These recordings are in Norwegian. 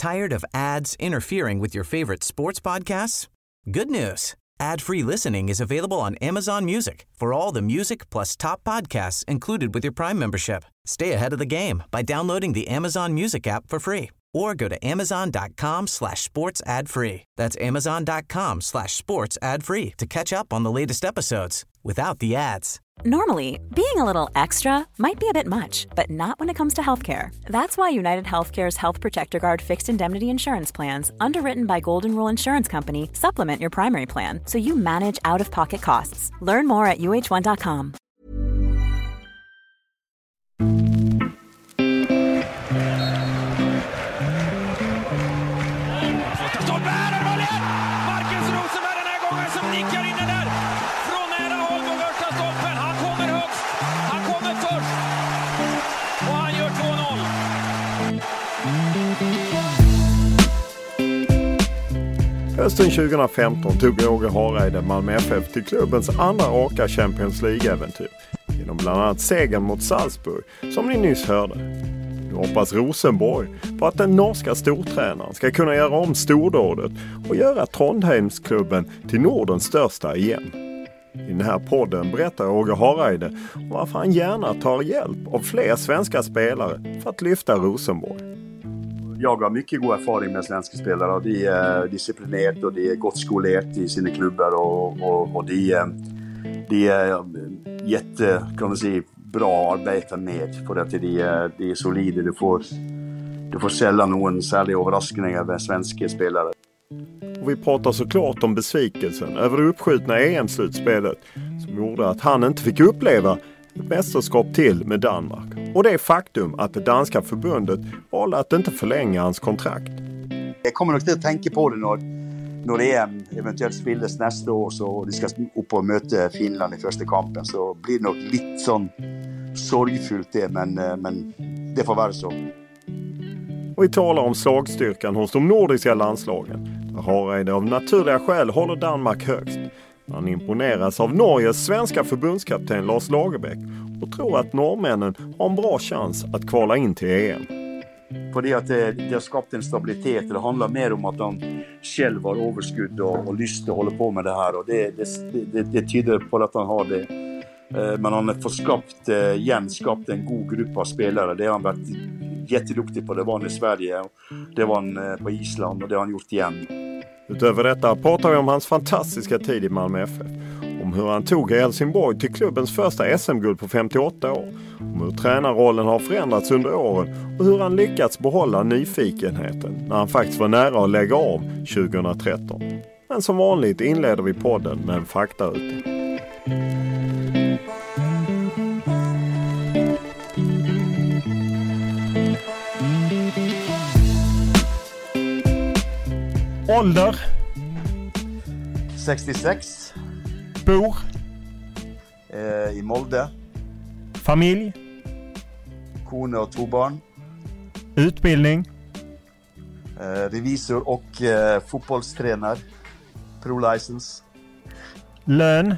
Tired of ads interfering with your favorite sports podcasts? Good news. Ad-free listening is available on Amazon Music for all the music plus top podcasts included with your Prime membership. Stay ahead of the game by downloading the Amazon Music app for free or go to amazon.com/sports ad free. That's amazon.com/sports ad free to catch up on the latest episodes without the ads. Normally, being a little extra might be a bit much, but not when it comes to healthcare. That's why United Healthcare's Health Protector Guard fixed indemnity insurance plans, underwritten by Golden Rule Insurance Company, supplement your primary plan so you manage out-of-pocket costs. Learn more at uh1.com. Marcus Rosenberg den här gången som nickar in den där från nära håll på första stolpen. Han kommer högst, han kommer först och han gör 2-0. Hösten 2015 tog Åge Hareide Malmö FF till klubbens andra raka Champions League-äventyr genom bland annat segern mot Salzburg, som ni nyss hörde. Nu hoppas Rosenborg på att den norska stortränaren ska kunna göra om stordådet och göra Trondheimsklubben till Nordens största igen. I den här podden berättar Åge Hareide om varför han gärna tar hjälp av fler svenska spelare för att lyfta Rosenborg. Jag har mycket god erfaring med svenska spelare, och de är disciplinerat och de är gott skolerat i sina klubbar och de är jätte, kan man säga, bra arbeta med för att de är solida. Du får sällan någon särskild överraskning av svenska spelare. Och vi pratar såklart om besvikelsen över det uppskjutna EM-slutspelet som gjorde att han inte fick uppleva ett mästerskap till med Danmark. Och det är faktum att det danska förbundet valde att inte förlänga hans kontrakt. Jag kommer nog att tänka på det när EM eventuellt spelas nästa år, så de ska upp och möta Finland i första kampen, så blir det nog lite sån sorgfullt det, men det får vara så. Och vi talar om slagstyrkan hos de nordiska landslagen. Där Hareide av naturliga skäl håller Danmark högst. Han imponeras av Norges svenska förbundskapten Lars Lagerbäck och tror att norrmännen har en bra chans att kvala in till EM. För det har skapat en stabilitet. Det handlar mer om att han själv har överskudd och lust att hålla på med det här. Och det tyder på att han har det. Men han har skapat en god grupp av spelare. Det har han varit jätteduktig på. Det var han i Sverige, det var han på Island, och det har han gjort igen. Utöver detta pratar vi om hans fantastiska tid i Malmö FF. Om hur han tog Helsingborg till klubbens första SM-guld på 58 år. Om hur tränarrollen har förändrats under åren och hur han lyckats behålla nyfikenheten när han faktiskt var nära att lägga av 2013. Men som vanligt inleder vi podden med en faktaruta. Ålder? 66. Bor? I Molde. Familj? Kone och 2 barn. Utbildning? Revisor och fotbollstränare. Pro-license. Lön?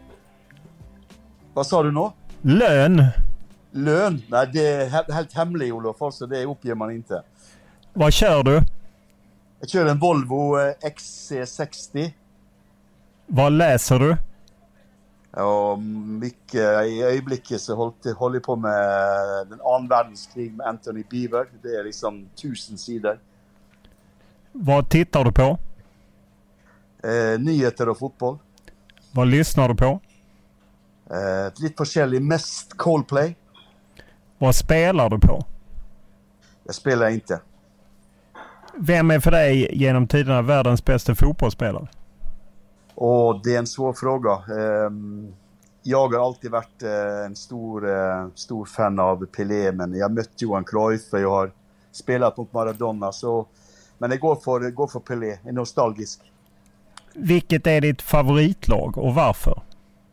Vad sa du nu? Lön? Lön? Nej, det är helt hemligt, Olof, så det uppger man inte. Vad kör du? Jag kör en Volvo XC60. Vad läser du? Ja, mycket. I ögonblicket så håller jag på med den andra världskrig med Anthony Beaver. Det är liksom 1000 sidor. Vad tittar du på? Nyheter och fotboll. Vad lyssnar du på? Lite forskjellig, mest Coldplay. Vad spelar du på? Jag spelar inte. Vem är för dig genom tiderna världens bästa fotbollsspelare? Och det är en svår fråga. Jag har alltid varit en stor fan av Pelé, men jag mött Johan Cruyff och jag har spelat mot Maradona, så men det går för Pelé, är nostalgisk. Vilket är ditt favoritlag och varför?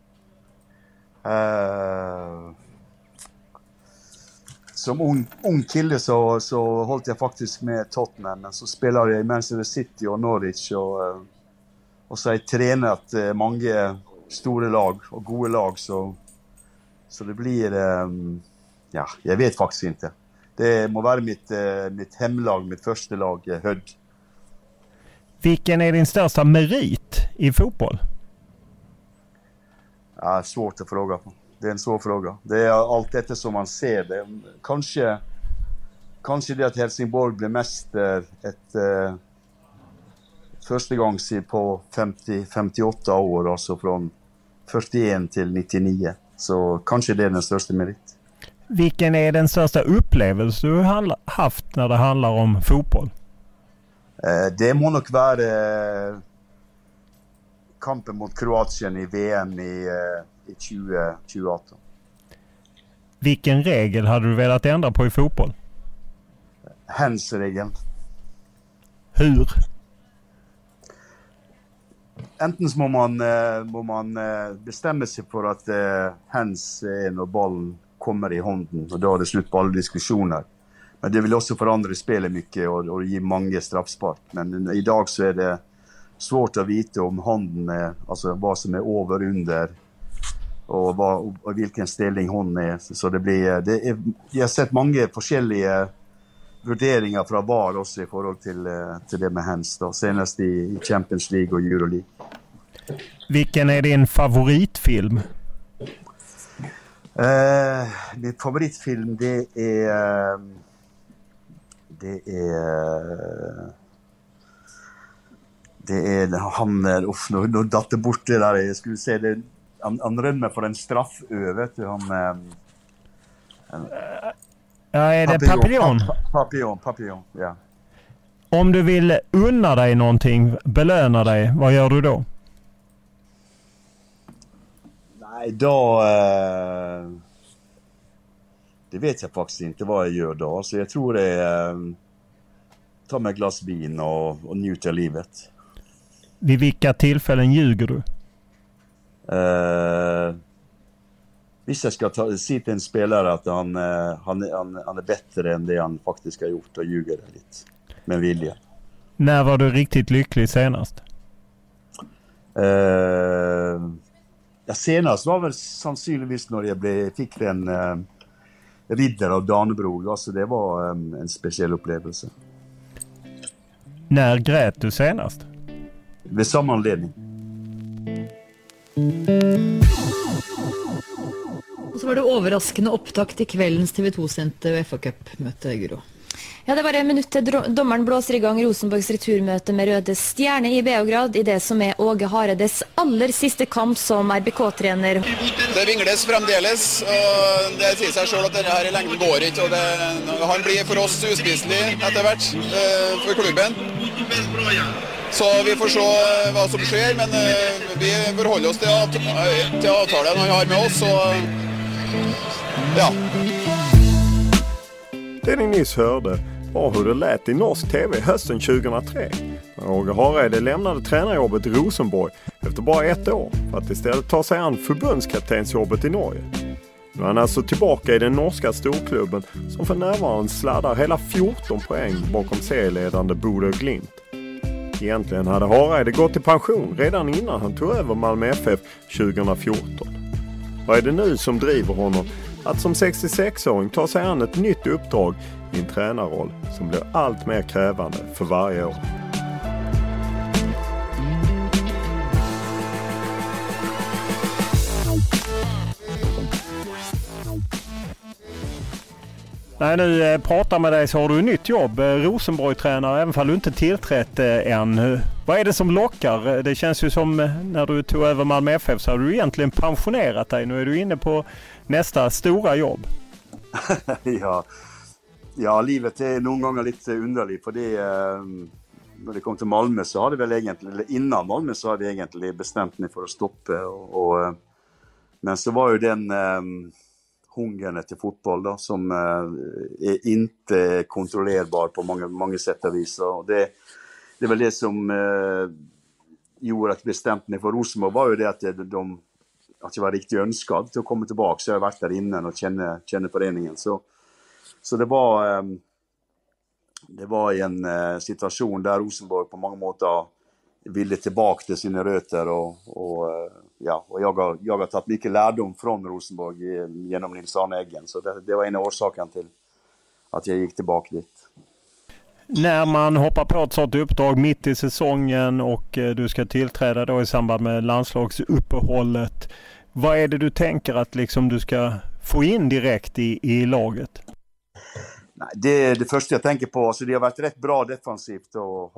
Som ung kille så höll jag faktiskt med Tottenham, men så spelade jag i Manchester City och Norwich och så har jag tränat många stora lag och goda lag, så det blir jag vet faktiskt inte. Det må være mitt hemlag, mitt första lag, Hödd. Vilken är din största merit i fotboll? Ja, svårt att fråga på. Det är en svår fråga. Det är allt detta som man ser. Det kanske det att Helsingborg blev mästare första gången på 58 år, alltså från 41 till 99. Så kanske det är den största merit. Vilken är den största upplevelse du har haft när det handlar om fotboll? Det må nog vara kampen mot Kroatien i VM i 2018. Vilken regel hade du velat ändra på i fotboll? Hands-regeln. Hur? Enten så må man bestämma sig för att hands är när bollen kommer i handen, och då är det slut på alla diskussioner. Men det vill också förändra spelet mycket och ge många straffspark. Men idag så är det svårt att veta om handen är, alltså vad som är över, under och vilken ställning hon är. Så jag har sett många olika värderingar från VAR också i förhållande till det med hands då, senast i Champions League och Euroleague. Vilken är din favoritfilm? Min favoritfilm det är han nu datt det bort det där. Jag skulle säga det, han rönner för en straff vet du, ja, är det Papillon, ja. Om du vill unna dig någonting, belöna dig, vad gör du då? Nej, då det vet jag faktiskt inte vad jag gör då. Så jag tror det är ta med glas vin och njuta livet. Vid vilka tillfällen ljuger du? Hvis jag ska säga till en spelare att han är bättre än det han faktiskt har gjort, och ljuger lite med vilja. När var du riktigt lycklig senast? Ja, senast var väl sannolikt när jag fick en riddare av Danebro. Alltså det var en speciell upplevelse. När grät du senast? Vid samma anledning. Och så var det överraskande upptakt till kvällens TV2-sendte UEFA Cup-möte, Guro. Ja, det var ett minut till dommaren blåser igång Rosenborgs returmöte med Röde Stjärne i Beograd i det som är Åge Haredes aller siste kamp som RBK-trener. Det vingles fremdeles, og det sier seg selv at dette her i lengden går ikke, og han blir for oss uspiselig etter hvert for klubben. Så vi får se hva som skjer, men vi forholder oss til avtalen han har med oss, og ja. Det ni nyss hörde var hur det lät i norsk tv hösten 2003 när Åge Hareide lämnade tränarjobbet i Rosenborg efter bara 1 år för att istället ta sig an förbundskaptensjobbet i Norge. Nu är han alltså tillbaka i den norska storklubben som för närvarande sladdar hela 14 poäng bakom serieledande Bodø Glimt. Egentligen hade Hareide gått i pension redan innan han tog över Malmö FF 2014. Vad är det nu som driver honom att som 66-åring ta sig an ett nytt uppdrag i en tränarroll som blir allt mer krävande för varje år? När du pratar med dig så har du ett nytt jobb, Rosenborg-tränare, även om du inte tillträtt än. Vad är det som lockar? Det känns ju som när du tog över Malmö FF så har du egentligen pensionerat dig. Nu är du inne på nästa stora jobb. Ja, livet är någon gång lite underligt. För det, när det kom till Malmö så hade väl egentligen, eller innan Malmö så hade jag egentligen bestämt mig för att stoppa. Men så var ju den hungern till fotboll då, som är inte kontrollerbar på många sätt och vis. Och det är väl det som gjorde att bestämt mig för Rosenborg var ju det att jag var riktigt önskad till att komma tillbaka. Så jag har varit där innan och känner föreningen. Så det var en situation där Rosenborg på många måter ville tillbaka till sina rötter och jag har tagit mycket lärdom från Rosenborg genom Nils Arne Eggen. Så det var en av orsakerna till att jag gick tillbaka dit. När man hoppar på ett sådant uppdrag mitt i säsongen och du ska tillträda då i samband med landslagsuppehållet, vad är det du tänker att liksom du ska få in direkt i laget? Nej, det är det första jag tänker på. Alltså det har varit rätt bra defensivt och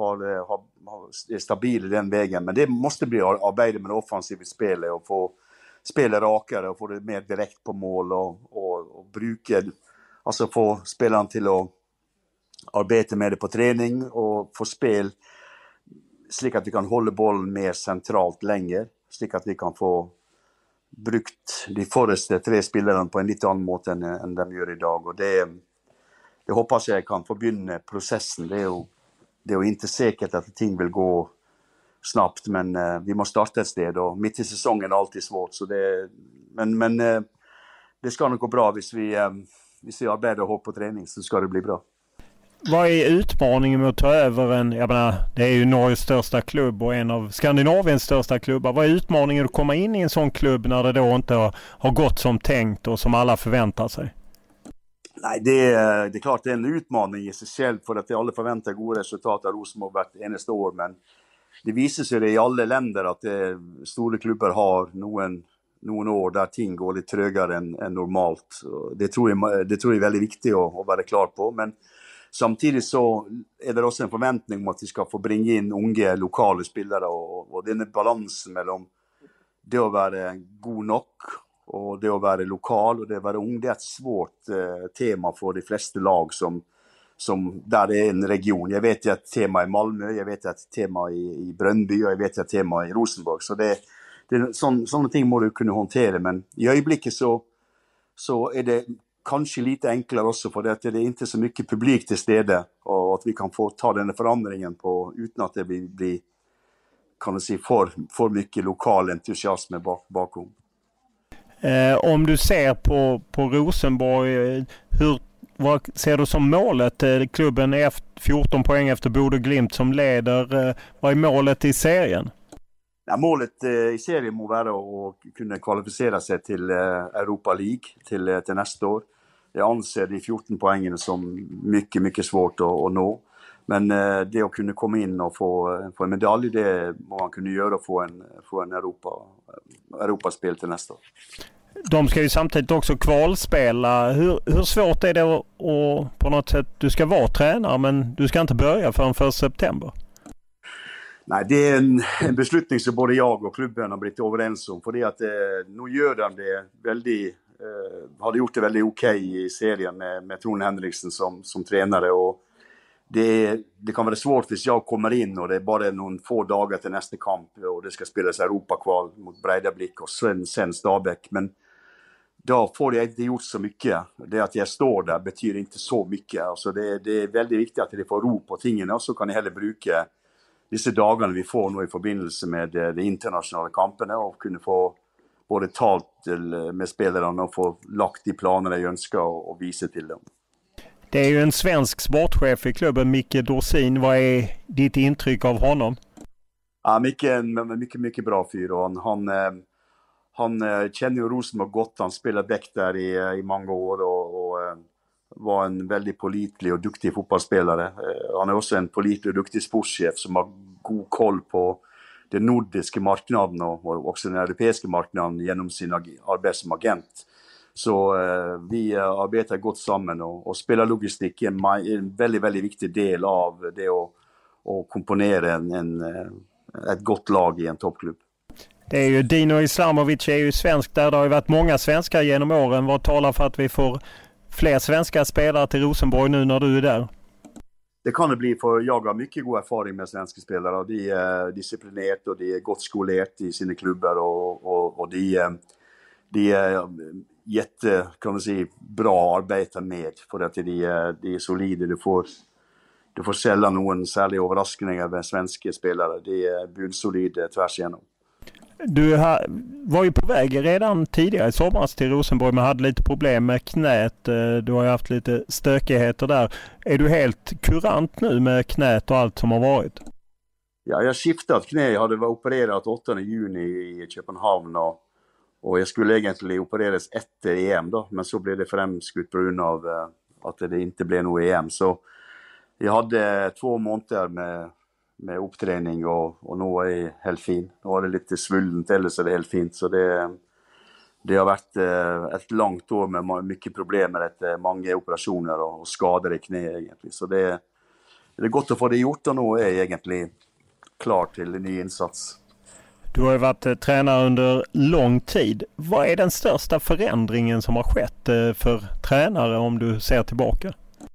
är stabil i den vägen. Men det måste bli arbete med det offensiva spelet och få spela rakare och få det mer direkt på mål och bruka, alltså få spelaren till att arbeta med det på träning och få spel så att vi kan hålla bollen mer centralt längre, så att vi kan få brukt de första 3 spelarna på en lite annan måte än de gör idag. Och det hoppas jag kan få begynne processen. Det är ju inte säkert att ting vill gå snabbt, men vi måste starta ett sted och mitt i säsongen är alltid svårt, så men det ska nog gå bra. Hvis vi arbetar hårt på träning så ska det bli bra. Vad är utmaningen med att ta över det är ju Norges största klubb och en av Skandinaviens största klubbar. Vad är utmaningen att komma in i en sån klubb när det då inte har gått som tänkt och som alla förväntar sig? Nej, det är klart det är en utmaning i sig själv, för att alla förväntar goda resultat av Rosenborg hvert eneste år, men det visar sig det i alla länder att stora klubbar har någon år där ting går lite trögare än normalt. Det tror jag är väldigt viktigt att vara klar på, men samtidigt så är det också en förväntning om att vi ska få bringa in unga lokala spelare och den balansen mellan det att vara god nog och det att vara lokal och det att vara ung. Det är ett svårt tema för de flesta lag som där det är en region. Jag vet att tema i Malmö, jag vet att tema i Brøndby och jag vet att tema i Rosenborg. Så det sådana ting må du kunna hantera, men i ögonblicket så är det kanske lite enklare också, för det är inte så mycket publik till stede och att vi kan få ta den förändringen på utan att det blir kan man säga för mycket lokal entusiasm bakom. Om du ser på Rosenborg, vad ser du som målet? Klubben är 14 poäng efter Bodø Glimt som leder. Vad är målet i serien? Ja, målet i serien må vara att kunna kvalificera sig till Europa League till nästa år. Jag anser de 14 poängen som mycket, mycket svårt att nå. Men det att kunna komma in och få en medalj, det må man kunna göra och få en Europaspel till nästa år. De ska ju samtidigt också kvalspela. Hur svårt är det att på något sätt, du ska vara tränare men du ska inte börja förrän 1 september? Nej, det är en beslutning som både jag och klubben har blivit överens om. För det att nu gör de det väldigt, har gjort det väldigt okej i serien med Trond Henriksen som tränare. Och det kan vara svårt hvis jag kommer in och det är bara någon få dagar till nästa kamp och det ska spelas Europakval mot Breidablikk och sen Stabæk. Men då får jag inte gjort så mycket. Det att jag står där betyder inte så mycket. Alltså det är väldigt viktigt att det får ro på tingen, och så kan jag heller bruka dessa dagarna vi får nu i förbindelse med de internationella kamperna och kunna få både talt med spelarna och få lagt de planerna jag önskar och visa till dem. Det är ju en svensk sportchef i klubben, Micke Dorsin. Vad är ditt intryck av honom? Ja, Micke är en mycket bra fyr, och han känner ju Rosenborg gott. Han spelade bäck där i många år och var en väldigt pålitlig och duktig fotbollsspelare. Han är också en pålitlig och duktig sportchef som har god koll på den nordiska marknaden och också den europeiska marknaden genom sin arbete som agent. Så vi arbetar gott samman och spelar logistik är en väldigt, väldigt viktig del av det att komponera ett gott lag i en toppklubb. Det är ju Dino Islamovic är ju svensk där. Det har ju varit många svenskar genom åren. Vad talar för att vi får fler svenska spelare till Rosenborg nu när du är där? Det kan det bli, för jag har mycket god erfarenhet med svenska spelare. Och de är disciplinerat och de är gott skolerat i sina klubbar och de är kan man säga, bra att arbeta med, för att de är solida. Du får sällan någon särskild överraskning med svenska spelare. De är budsolida tvärs igenom. Du var ju på väg redan tidigare i somras till Rosenborg, men hade lite problem med knät. Du har ju haft lite stökigheter där. Är du helt kurant nu med knät och allt som har varit? Ja, jag skiftat knä. Jag hade varit opererat 8 juni i Köpenhamn och jag skulle egentligen opereras efter EM då, men så blev det framskutt på grund av att det inte blev något EM. Så jag hade 2 månader med uppträning och nu är jag helt fin. Nu är det lite svullent, eller så är det helt fint. Så det har varit ett långt år med mycket problem med många operationer och skador i knä egentligen. Så det är gott att få det gjort, och nu är jag egentligen klar till en ny insats. Du har ju varit tränare under lång tid. Vad är den största förändringen som har skett för tränare om du ser tillbaka?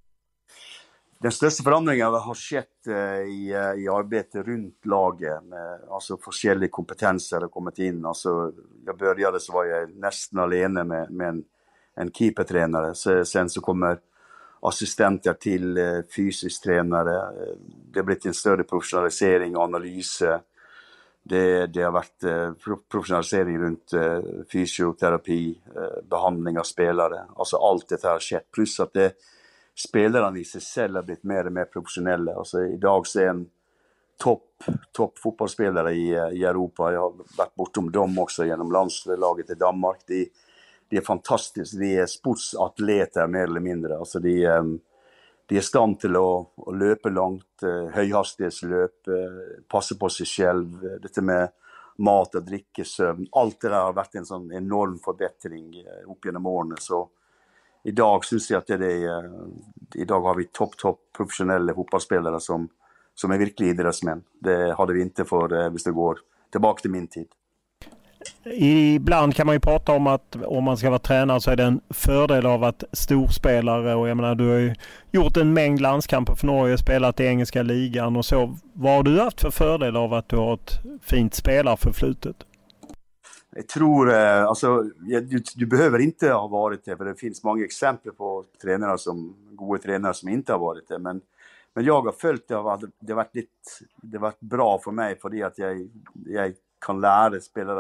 Den största förändringen har skett i arbetet runt laget. Alltså olika kompetenser har kommit in. Alltså, jag började så var jag nästan alene med en keepertränare. Sen så kommer assistenter till fysisk tränare. Det har blivit en större professionalisering och analys. Det har varit professionalisering runt fysioterapi, behandling av spelare. Alltså allt det här har skett. Plus att spelarna i sig själv har blivit mer och mer professionella. Alltså idag så är en topp fotbollsspelare i Europa. Jag har varit bortom dem också genom landslaget i Danmark. Det är fantastiskt. De är sportsatleter mer eller mindre. Alltså de är stand till att löpa långt, höghastighetslöp, passa på sig själv, det med mat och dricka, sömn. Allt det där har varit en sån enorm förbättring upp genom åren. Så idag syns jag att idag har vi topp professionella fotbollsspelare som är verkliga idrottsmän. Det hade vi inte för hvis det går tillbaka till min tid. Ibland kan man ju prata om att om man ska vara tränare så är det en fördel av att storspelare, och jag menar du har ju gjort en mängd landskamper för Norge, spelat i engelska ligan och så. Vad har du haft för fördel av att du har ett fint spelarförflutet? Jag tror, alltså, du behöver inte ha varit det, för det finns många exempel på goda tränare som inte har varit det. Men jag har följt det av att det har varit bra för mig, för det att jag kan lära spelare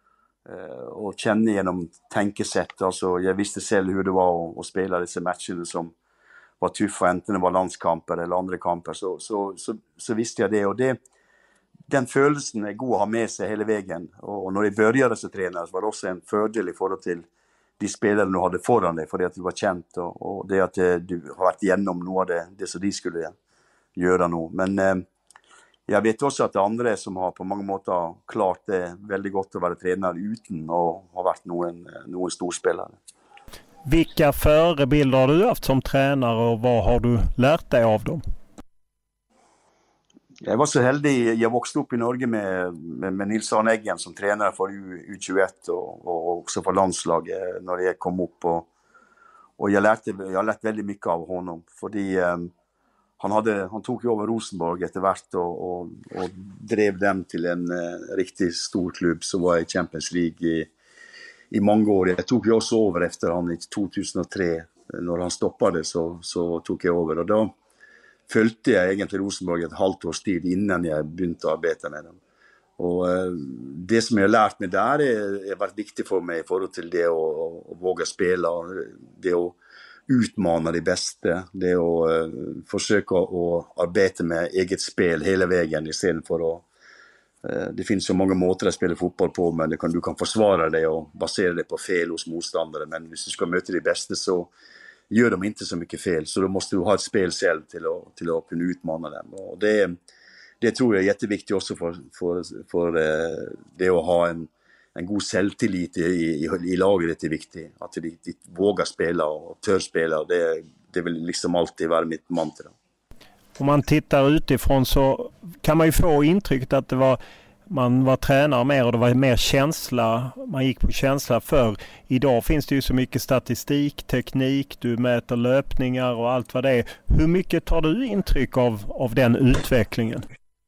och känna genom tänkesätt. Alltså, jag visste själv hur det var att spela dessa matcher som var tuffa, enten det var landskamper eller andra kamper. Så visste jag det, och den känslan är god att ha med sig hela vägen. Och när jag började som tränare så var det också en fördel i förhållande till de spelare du hade föran dig, för det att du var känt och det att du har varit igenom något av det som de skulle göra nu. Men jag vet också att det andra som har på många måter klart det väldigt gott att vara tränare utan och har varit någon storspelare. Vilka förebilder har du haft som tränare och vad har du lärt dig av dem? Jag var så heldig, jag växte upp i Norge med Nils Arne Eggen som tränare för U21 och också för landslaget när jag kom upp, och jag har lärt väldigt mycket av honom, för han tog över Rosenborg efterhvert och drev dem till en riktigt stor klubb som var i Champions League i många år. Jag tog ju också över efter han i 2003, när han stoppade så tog jag över, och då följde jag egentligen Rosenborg ett halvt års tid innan jag började arbeta med dem. Och det som jag har lärt mig där är varit viktigt för mig för till det att våga spela, det att utmana det bästa, det att försöka att arbeta med eget spel hela vägen istället för att det finns så många måter att spela fotboll på, men du kan försvara det och basera det på fel hos motståndare, men om du ska möta det bästa så gör de inte så mycket fel, så då måste du ha ett spel själv till att kunna utmana dem. Och det tror jag är jätteviktigt också för det att ha en god självtillit i laget är viktigt. Att de vågar spela och tör spela, det vill liksom alltid vara mitt mantra. Om man tittar utifrån så kan man ju få intrycket att man var tränare mer och det var mer känsla, man gick på känsla. För idag finns det ju så mycket statistik, teknik, du mäter löpningar och allt vad det är. Hur mycket tar du intryck av den utvecklingen?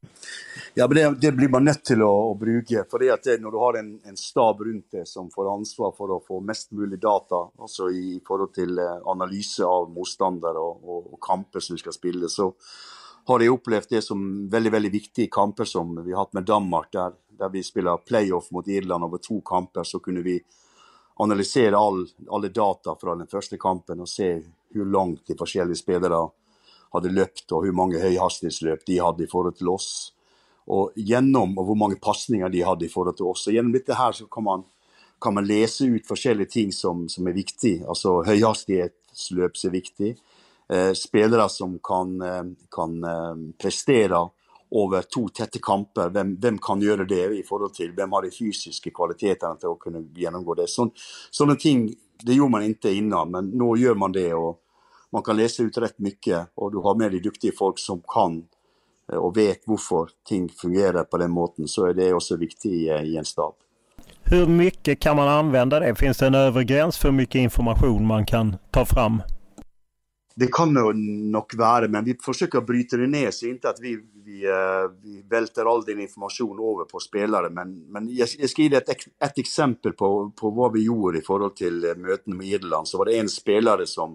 Ja, men det blir man nödt till att bruka, för det att när du har en stab runt det som får ansvar för att få mest möjligt data, alltså i förhållande till analys av motståndare och kamper som vi ska spela, så har jag upplevt det som väldigt, väldigt viktiga kamper som vi har haft med Danmark, där vi spelar playoff mot Irland över 2 kamper, så kunde vi analysera alla data från den första kampen och se hur långt de olika spelare hade löpt och hur många höghastighetslöp de hade i förhållande till oss. Och hur många passningar de hade i förhållande till oss. Och genom det här så kan man läsa ut olika ting som är viktiga. Alltså höghastighet minuttsløp som er viktig. Spillere som kan prestere over 2 tette kamper. Hvem kan gjøre det i forhold til hvem har de fysiske kvalitetene til å kunne gjennomgå det. Sånne ting, det gjorde man ikke innan, men nå gjør man det, og man kan lese ut rett mye, og du har med de dyktige folk som kan og vet hvorfor ting fungerer på den måten, så er det også viktig i en stab. Hur mycket kan man använda det? Finns det en övre gräns för hur mycket information man kan ta fram? Det kan nok være, men vi forsøker å bryte det ned, så ikke at vi velter all den informasjonen over på spillere, men jeg skal gi deg et eksempel på hva vi gjorde i forhold til møtene med Irland. Så var det en spillere som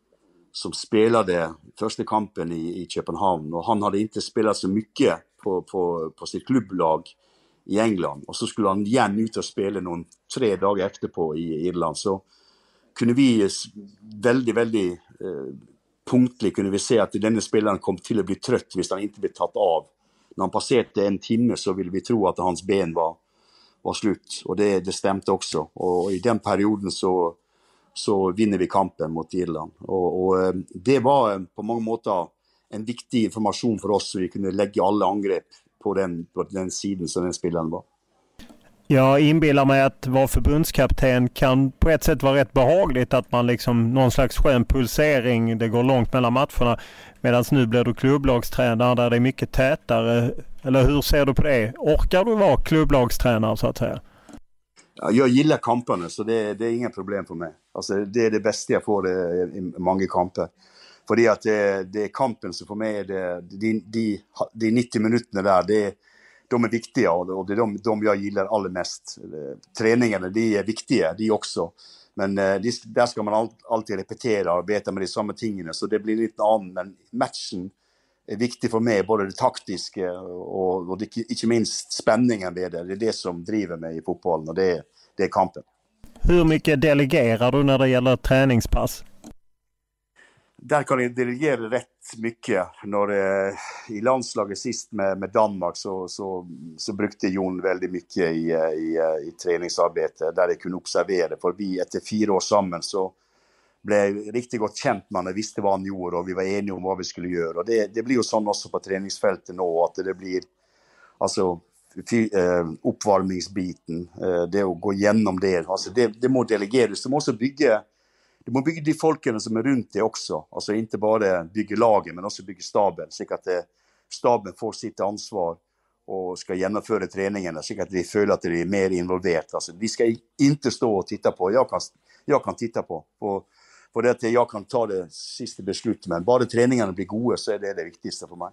spelade første kampen i København, og han hadde ikke spillet så mye på sitt klubblag i England, og så skulle han igjen ut og spille 3 dager etterpå i Irland. Så kunne vi veldig punktlig kunne vi se at denne spilleren kom til å bli trøtt hvis han ikke ble tatt av. Når han passerte en time, så ville vi tro at hans ben var slutt, og det stemte også. Og i den perioden så vinner vi kampen mot Irland. Og det var på mange måter en viktig informasjon for oss, så vi kunne legge alle angrep på den siden som den spilleren var. Jag inbillar mig att vara förbundskapten kan på ett sätt vara rätt behagligt, att man liksom någon slags skön pulsering, det går långt mellan matcherna, medan nu blir du klubblagstränare där det är mycket tätare. Eller hur ser du på det? Orkar du vara klubblagstränare så att säga? Ja, jag gillar kamperna, så det är inga problem för mig. Alltså, det är det bästa jag får i många kamper. Fordi at det er kampen som for meg, de 90 minuttene der, de er viktige, og det er de jeg gillar aller mest. Treningene, de er viktige, de også. Men der skal man alltid repetere og arbeta med de samme tingene, så det blir litt annet. Men matchen er viktig for meg, både det taktiske og det, ikke minst spenningen ved det. Det er det som driver meg i fotbollen, og det er kampen. Hur mycket delegerar du när det gäller träningspass? Der kan jeg delegere rett mye. Når i landslaget sist med Danmark, så brukte Jon veldig mye i treningsarbeidet, der jeg kunne observere. For vi etter 4 år sammen, så ble jeg riktig godt kjent med han. Jeg visste hva han gjorde, og vi var enige om hva vi skulle gjøre. Og det blir jo sånn også på treningsfeltet nå, at det blir altså oppvarmingsbiten, det å gå gjennom det. Altså det må delegeres. Du må også bygge de folkene som er rundt det også. Altså ikke bare bygge laget, men også bygge staben, slik at staben får sitt ansvar og skal gjennomføre treningene, slik at de føler at de er mer involvert. Altså, de skal ikke stå og titte på. Jeg kan titte på. For det at jeg kan ta det siste besluttet, men bare treningene blir gode, så er det viktigste for meg.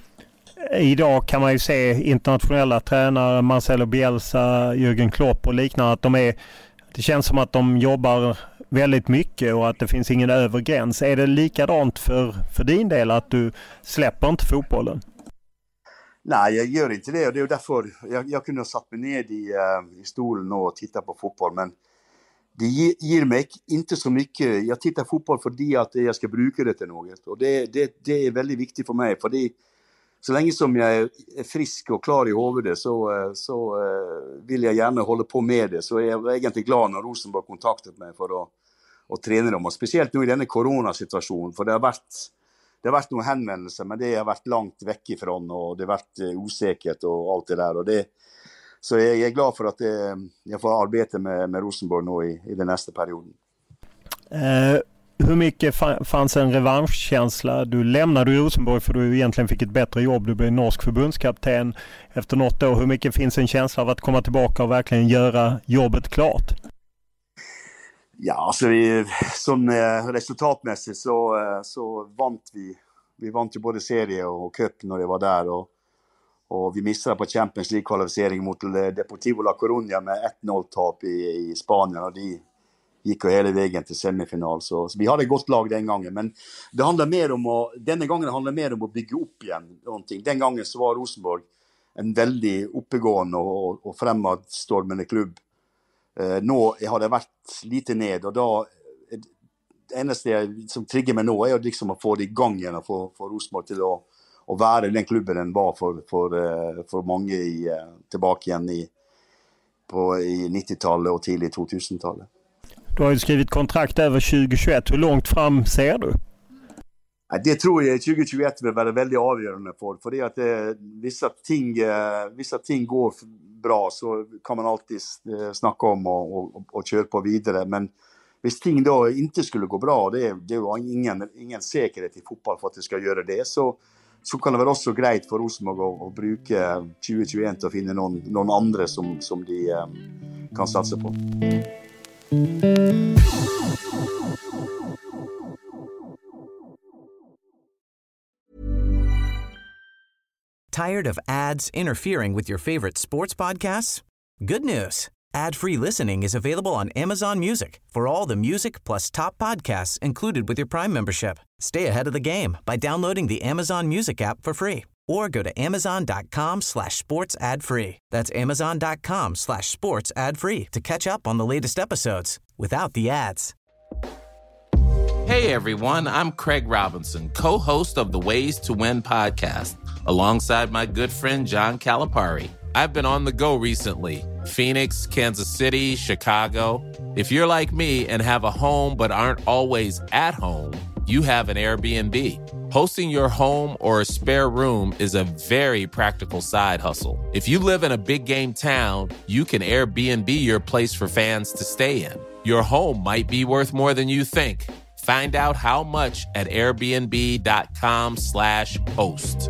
Idag kan man ju se internationella tränare, Marcelo Bielsa, Jürgen Klopp och liknande, att det känns som att de jobbar väldigt mycket och att det finns ingen övre gräns. Är det likadant för din del, att du släpper inte fotbollen? Nej, jag gör inte det, och det är därför jag kunde ha satt mig ned i stolen och titta på fotboll, men det ger mig inte så mycket. Jag tittar fotboll för att jag ska bruka det till något, och det är väldigt viktigt för mig, för så länge som jag är frisk och klar i huvudet, så vill jag gärna hålla på med det. Så jag var egentligen glad när Rosenborg kontaktet mig för att träna dem, och speciellt nu i denna coronasituation, för det har varit några hänvändelser, men det har varit långt väck ifrån, och det har varit osäkert och allt det där, och så jag är glad för att jag får arbeta med Rosenborg nu i den nästa perioden. Hur mycket fanns en revanschkänsla? Du lämnade Rosenborg för du egentligen fick ett bättre jobb. Du blev norsk förbundskapten efter något år. Hur mycket finns en känsla av att komma tillbaka och verkligen göra jobbet klart? Ja, alltså sån resultatmässigt så vant vi. Vi vant ju både serie och cup när det var där, och vi missade på Champions League-kvalificering mot Deportivo La Coruña med 1-0-tap i Spanien, och de gick ju hela vägen till semifinal, så vi hade ett gott lag den gången, men det handlar mer om denna gången handlar mer om att bygga upp igen någonting. Den gången så var Rosenborg en väldigt uppegående och fremadstormande klubb. Nu har det varit lite ned, och då det eneste som trigger mig nu är liksom att få det igång igen och få Rosenborg till att vara den klubben den var för många tillbaka igen på 90-talet och tidigt 2000-talet. Du har ju skrivit kontrakt över 2021. Hur långt fram ser du? Det tror jag 2021 vill vara väldigt avgörande för det att vissa ting går bra så kan man alltid snacka om och köra på vidare. Men hvis ting då inte skulle gå bra, det är ingen säkerhet i fotboll för att det ska göra det, så kan det vara också grejt för Rosenborg att bruka 2021 och finna någon andra som de kan satsa på. Tired of ads interfering with your favorite sports podcasts? Good news. Ad-free listening is available on Amazon Music for all the music plus top podcasts included with your Prime membership. Stay ahead of the game by downloading the Amazon Music app for free or go to amazon.com/sports ad free. That's amazon.com/sports ad free to catch up on the latest episodes without the ads. Hey everyone, I'm Craig Robinson, co-host of the Ways to Win podcast, alongside my good friend John Calipari. I've been on the go recently. Phoenix, Kansas City, Chicago. If you're like me and have a home but aren't always at home, you have an Airbnb. Hosting your home or a spare room is a very practical side hustle. If you live in a big game town, you can Airbnb your place for fans to stay in. Your home might be worth more than you think. Find out how much at airbnb.com/host.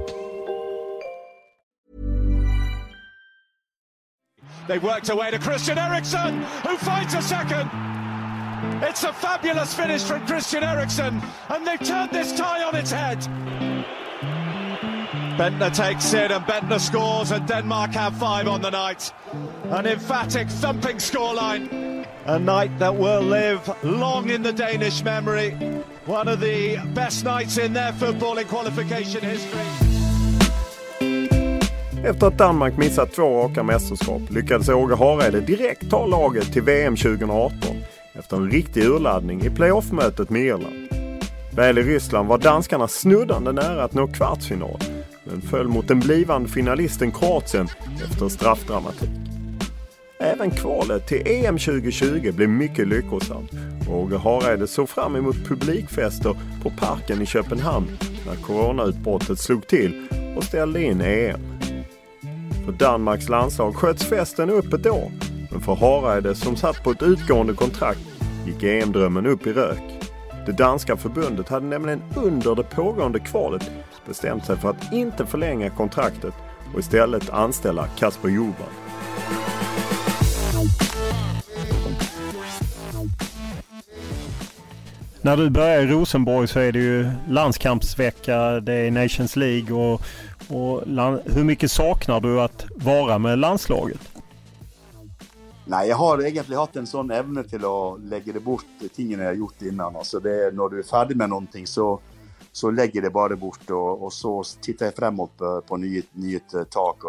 They've worked away to Christian Eriksen, who finds a second. It's a fabulous finish from Christian Eriksen, and they've turned this tie on its head. Bentner takes it, and Bentner scores, and Denmark have 5 on the night. An emphatic, thumping scoreline. A night that will live long in the Danish memory. One of the best nights in their footballing qualification history. Efter att Danmark missat 2 raka mästerskap lyckades Åge Hareide direkt ta laget till VM 2018 efter en riktig urladdning i playoff-mötet med Irland. Väl i Ryssland var danskarna snuddande nära att nå kvartsfinal, men föll mot den blivande finalisten Kroatien efter straffdramatik. Även kvalet till EM 2020 blev mycket lyckosamt. Åge Hareide såg fram emot publikfester på parken i Köpenhamn när coronautbrottet slog till och ställde in EM. För Danmarks landslag sköts festen upp ett år, men för Hareide som satt på ett utgående kontrakt gick EM-drömmen upp i rök. Det danska förbundet hade nämligen under det pågående kvalet bestämt sig för att inte förlänga kontraktet och istället anställa Kasper Juhlvall. När du börjar i Rosenborg så är det ju landskampsvecka, det är Nations League och hur mycket saknar du att vara med landslaget? Nej, jag har egentligen haft en sån ämne till att lägga det bort tingen jag gjort innan. Alltså det, när du är färdig med någonting så lägger det bara bort och så tittar jag framåt på nytt tak. Och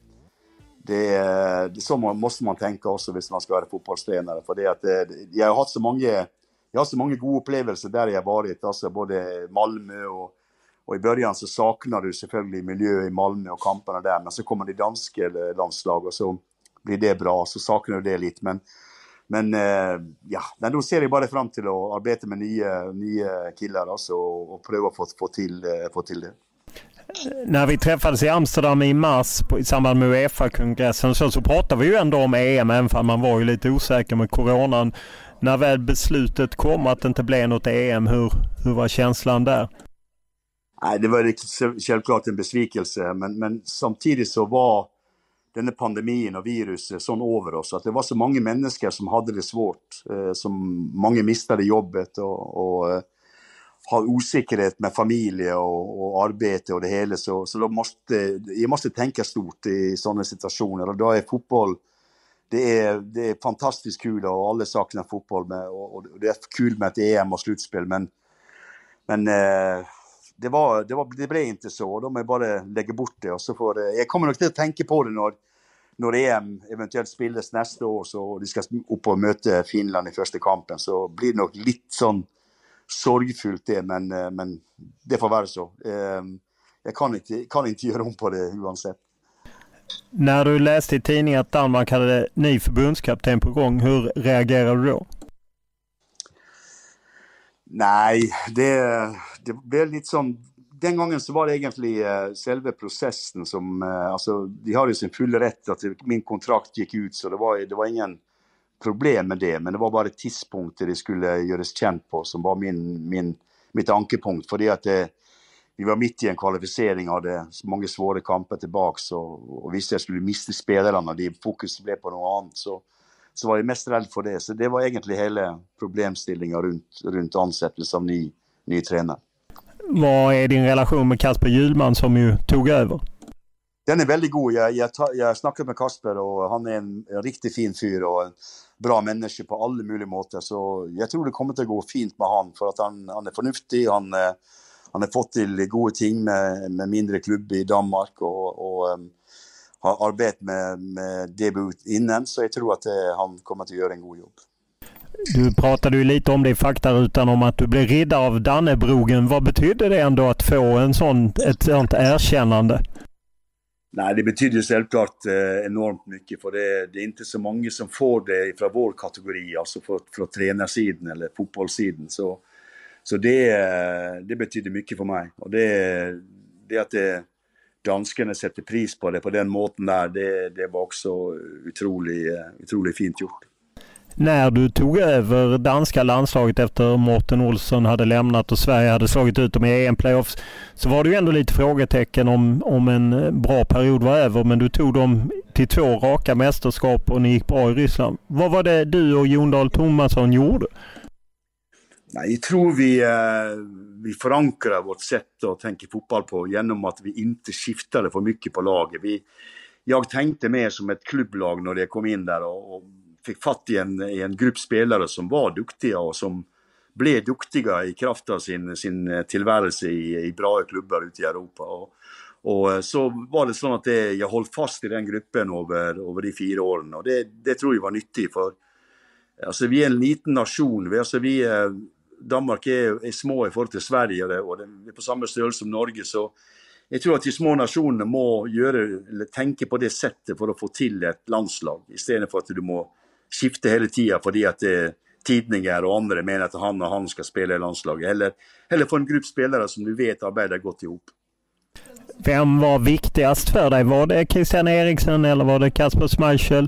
det så måste man tänka också hvis man ska vara fotbollstränare. För det att jag har haft så många goda upplevelser där jag varit, alltså både Malmö och i början så saknar du selvfølgelig miljö i Malmö och kamperna där, men så kommer det danska landslag och så blir det bra, så saknar du det lite, men då ser jag bara fram till att arbeta med nya killar alltså, och pröva få till det. När vi träffades i Amsterdam i mars i samband med UEFA-kongressen så pratade vi ju ändå om EM, även om man var ju lite osäker med coronan. När väl beslutet kom att det inte blev något EM, hur var känslan där? Nej, det var självklart en besvikelse, men samtidigt så var den här pandemin och viruset sån över oss att det var så många människor som hade det svårt, som många mistade jobbet och har osäkerhet med familj och arbete och det hela, så jag måste tänka stort i sådana situationer, och då är fotboll det är fantastiskt kul och alla saknar fotboll med, och det är kul med ett EM och slutspel, men det blev inte så. De är bara lägga bort det, och så får det, jag kommer nog till att tänka på det när EM eventuellt spelas nästa år, så de ska upp och möta Finland i första kampen, så blir det nog lite sån sorgfullt det, men det får vara så. Jag kan inte göra om på det oavsett. När du läste i tidningen att Danmark hade ny förbundskapten på gång, hur reagerade du då? Nei, det ble litt sånn. Den gangen så var det egentlig selve prosessen som, altså de har jo sin fulle rett at min kontrakt gikk ut, så det var ingen problem med det, men det var bare tidspunktet de skulle gjøres kjent på som var mitt ankepunkt, fordi at vi var midt i en kvalifisering, hadde mange svåre kamper tilbake, og hvis jeg skulle miste spillerne, de fokuset ble på noe annet, så var jeg mest redd for det. Så det var egentlig hele problemstillingen rundt ansettelse av ny trener. Vad är din relation med Kasper Hjulman som ju tog över? Den är väldigt god. Jag snackade med Kasper och han är en riktigt fin fyr och en bra människa på alla möjliga måter. Så jag tror det kommer att gå fint med han för att han är förnuftig. Han har fått till goda ting med mindre klubb i Danmark och har arbetat med debut innan. Så jag tror att han kommer att göra en god jobb. Du pratade ju lite om det i faktarutan om att du blev riddare av Dannebrogen. Vad betyder det ändå att få ett sånt erkännande? Nej, det betyder självklart enormt mycket, för det är inte så många som får det från vår kategori, alltså från tränarsidan eller fotbollssidan. Så det betyder mycket för mig. Och det att danskarna sätter pris på det på den måten där, det var också otroligt fint gjort. När du tog över danska landslaget efter Morten Olsson hade lämnat och Sverige hade slagit ut dem i EM-playoffs, så var det ju ändå lite frågetecken om en bra period var över, men du tog dem till 2 raka mästerskap och ni gick bra i Ryssland. Vad var det du och Jon Dahl Tomasson gjorde? Nej, jag tror vi förankrar vårt sätt att tänka fotboll på genom att vi inte skiftade för mycket på laget. Jag tänkte mer som ett klubblag när jag kom in där och fick fatt i en grupp spelare som var duktiga och som blev duktiga i kraft av sin tillvärelse i bra klubbar ute i Europa. Och så var det så att jag höll fast i den gruppen över de 4 åren, och det tror jag var nyttigt, för alltså vi är en liten nation. Danmark är små i förhållande till Sverige och vi är på samma størrelse som Norge, så jag tror att de små nationerna må tänka på det sättet för att få till ett landslag, istället för att du må skifte hela tiden fordi att tidningar och andra menar att han ska spela i landslaget, eller få en grupp spelare som du vet arbetar gott ihop. Vem var viktigast för dig? Var det Christian Eriksen eller var det Kasper Schmeichel?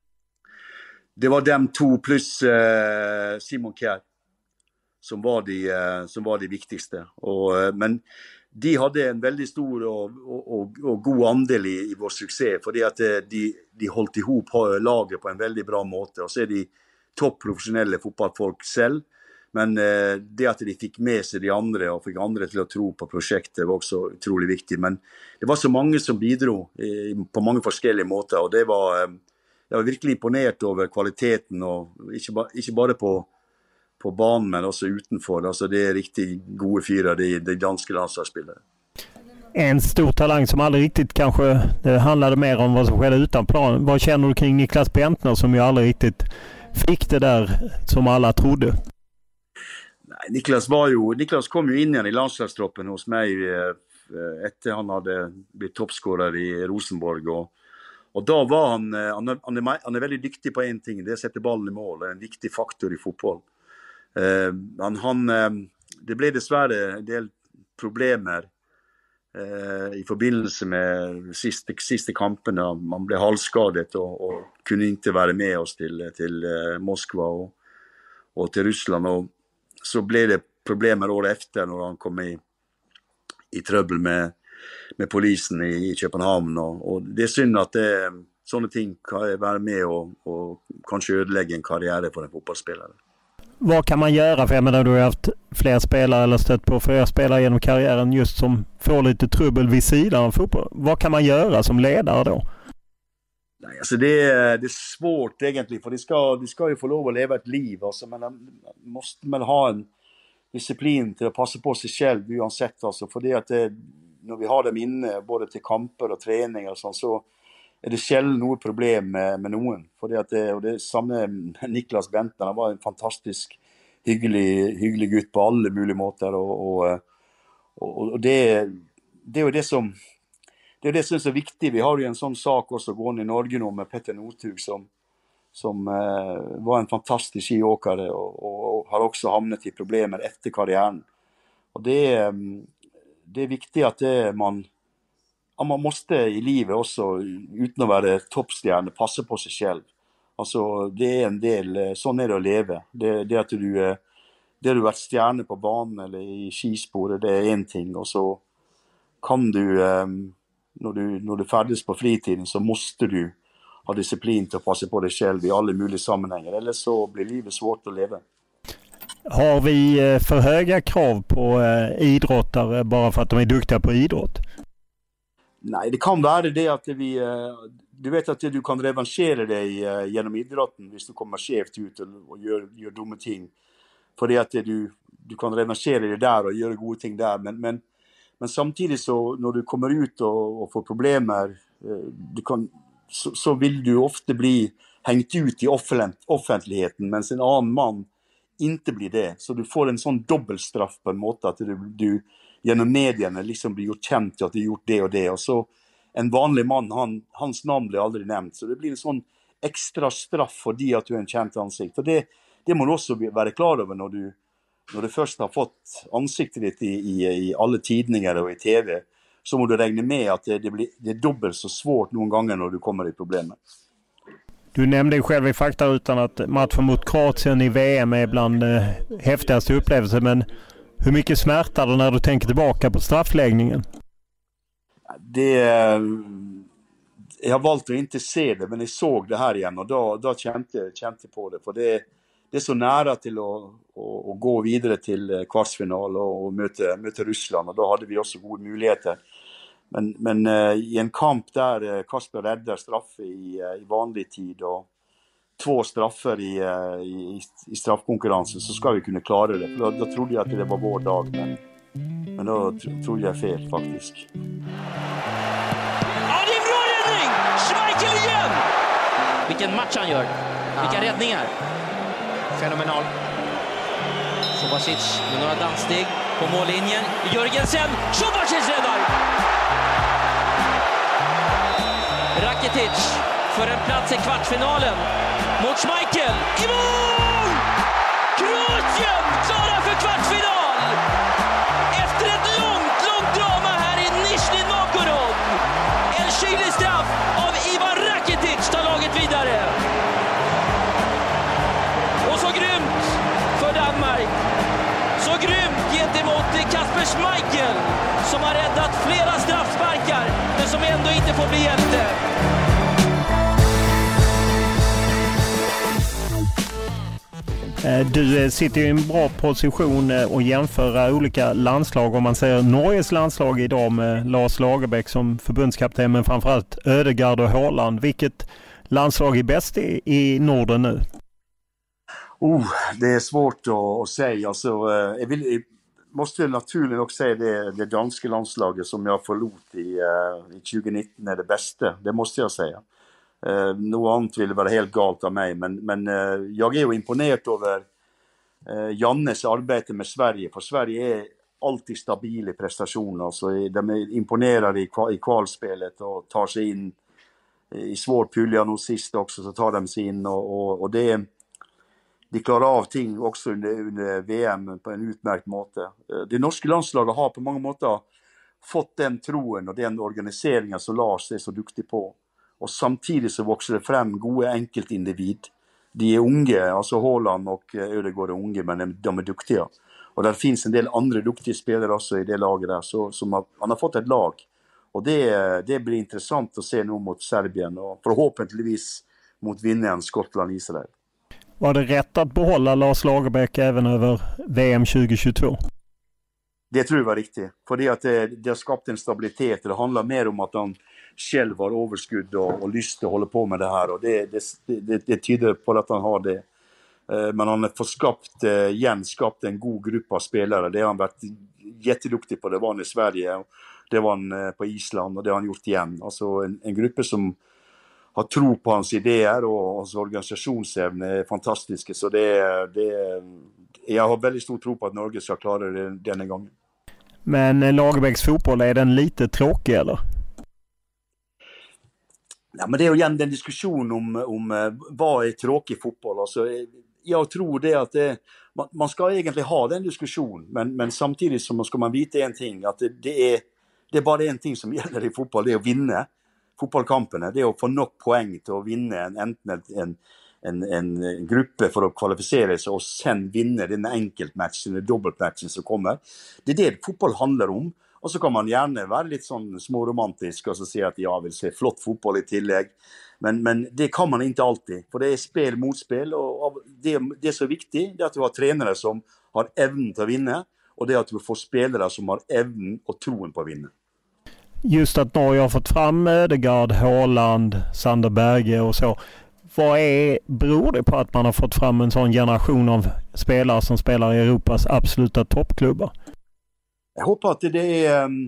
Det var dem 2 plus Simon Kjær som var de viktigaste. Men de hade en väldigt stor och god andel i vår succé, för att de hållit ihop laget på en väldigt bra måte, och så är de topprofessionella fotbollsfolk själv, men det att de fick med sig de andra och fick andra till att tro på projektet var också otroligt viktigt. Men det var så många som bidrog på många olika måter, och jag var verkligen imponerad över kvaliteten, och inte bara på banen men också utanför. Alltså det är riktigt goda fyra, de danska landslagsspelare. En stor talang som aldrig riktigt kanske handlade mer om vad som skedde utan plan. Vad känner du kring Niklas Bentner som ju aldrig riktigt fick det där som alla trodde? Nej, Niklas kom ju in igen i landslagstroppen hos mig efter han hade blivit toppscorare i Rosenborg, och då var han är väldigt duktig på en ting, det är att sätta bollen i mål. Det är en viktig faktor i fotboll. Det blev dessvärre en del problemer i förbindelse med sista kamperna. Man blev halvskadet och kunde inte vara med oss till Moskva och till Ryssland, och så blev det problemer år efter när han kom i trubbel med polisen i Köpenhamn, och det är synd att sådana ting kan vara med och kanske ödelägga en karriär för en fotbollsspelare. Vad kan man göra? För jag menar, du har haft fler spelare eller stött på fler spelare genom karriären just som får lite trubbel vid sidan av fotboll. Vad kan man göra som ledare då? Nej, alltså det är svårt egentligen, för de ska ju få lov att leva ett liv. Alltså man måste ha en disciplin till att passa på sig själv oavsett. Alltså, för det att när vi har dem inne både till kamper och träning och sånt, så är det sällan något problem med någon. För det och det är samma Niklas Bentner, han var en fantastisk hygglig gutt på alla möjliga måter, och det är ju det som är så viktigt. Vi har ju en sån sak också gående i Norge nu med Petter Northug som var en fantastisk skiåkare och har också hamnat i problemer efter karriären. Och det är viktigt att man måste i livet också, utan att vara toppstjärna, passa på sig själv. Alltså det är en del, sån är det att leva. Det att det har varit stjärna på banan eller i skispår, det är en ting. Och så kan du, när du färdas på fritiden, så måste du ha disciplin till att passa på dig själv i alla möjliga sammanhang. Eller så blir livet svårt att leva. Har vi för höga krav på idrottare bara för att de är duktiga på idrott? Nej, det kan vara det att du vet att du kan revanschera dig genom idrotten hvis du kommer skevt ut och gör dumma ting. För det att du kan revanschera dig där och göra goda ting där. Men samtidigt så när du kommer ut och får problem här, så vill du ofta bli hängt ut i offentligheten, men en annan man inte blir det. Så du får en sån dubbelstraff på en måte att du genom medierna liksom blir gjort känt att du gjort det och det. Och så en vanlig man, hans namn blir aldrig nämnt. Så det blir en sån extra straff för det att du är en känt ansikt. Och det må du också vara klar över när du först har fått ansiktet ditt i alla tidningar och i tv. Så må du räkna med att det är dubbelt så svårt någon gånger när du kommer i problemen. Du nämnde ju själv i faktarutan att matchen mot Kroatien i VM är bland häftigaste upplevelser, men hur mycket smärtar det när du tänker tillbaka på straffläggningen? Jag har valt att inte se det, men jag såg det här igen och då kände jag på det. För det är så nära till att gå vidare till kvartsfinal och möta Ryssland, och då hade vi också goda möjligheter. Men i en kamp där Kasper räddar straff i vanlig tid och 2 straffer i straffkonkurrensen, så ska vi kunna klara det. För då trodde jag att det var vår dag, men då trodde jag fel faktiskt. Ja, det är bra räddning! Schmeichel igen! Vilken match han gör. Vilka räddningar. Fenomenal. Subasic med några danssteg på mållinjen. Jörgensen, Subasic räddar! Rakitic för en plats i kvartsfinalen mot Schmeichel. I mål! Kroatien klara för kvartsfinal! Efter ett långt drama här i Nizhny Novgorod. En kylig straff av Ivan Rakitic tar laget vidare. Och så grymt för Danmark. Så grymt gentemot Kasper Schmeichel, som har räddat flera straffsparkar men som ändå inte får bli hjälte. Du sitter i en bra position och jämföra olika landslag. Om man säger Norges landslag idag med Lars Lagerbäck som förbundskapten, men framförallt Ødegaard och Haaland. Vilket landslag är bäst i Norden nu? Det är svårt att säga. Alltså, måste naturligt också säga det danska landslaget som jag förlot i 2019 är det bästa. Det måste jag säga. Något annat ville vara helt galt av mig, men jag är ju imponerad över Jannes arbete med Sverige, för Sverige är alltid stabil i prestationer, så de är imponerade i kvalspelet och tar sig in i svår pulja och sist också, så tar de sig in och de klarar av ting också under VM på en utmärkt måte. Det norska landslaget har på många måter fått den troen och den organiseringen som Lars är så duktig på. Och samtidigt så växer det fram goda enkeltindivid. De är unga, alltså Haaland och Ødegaard är unga, men de är duktiga. Och där finns en del andra duktiga spelare också i det laget där, så han har fått ett lag. Och det blir intressant att se nu mot Serbien och förhoppningsvis mot vinnaren Skottland-Israel. Var det rätt att behålla Lars Lagerbäck även över VM 2022? Det tror jag var riktigt. För det att det har skapat en stabilitet. Det handlar mer om att han själv har överskudd och lust att hålla på med det här. Och det tyder på att han har det. Men han har fått skapat en god grupp av spelare. Det har han varit jätteduktig på. Det var han i Sverige, det var han på Island och det har han gjort igen. Alltså en grupp som har tro på hans idéer och hans organisationsevne är fantastiska. Så jag har väldigt stor tro på att Norge ska klara det denna gången. Men Lagerbäcks fotboll, är den lite tråkig eller? Ja, men det jo igjen den diskusjonen om hva tråkig fotball. Altså, jeg tror det at man skal egentlig ha den diskusjonen, men samtidig så skal man vite en ting, at det bare en ting som gjelder i fotball, det å vinne fotballkampene. Det å få nok poeng til å vinne enten en gruppe for å kvalifisere seg, og sen vinne denne enkeltmatchen, denne dobbeltmatchen som kommer. Det det fotball handler om. Og så kan man gjerne være litt sånn småromantisk og så si at jeg vil se flott fotball i tillegg. Men det kan man ikke alltid, for det spill mot spill, og det som viktig, det at du har trenere som har evnen til å vinne, og det at du får spelare som har evnen og troen på å vinne. Just att Norge har fått fram Ødegaard, Haaland, Sander Berge och så. Vad beror det på att man har fått fram en sån generation av spelare som spelar i Europas absoluta toppklubbar? Jeg håper at det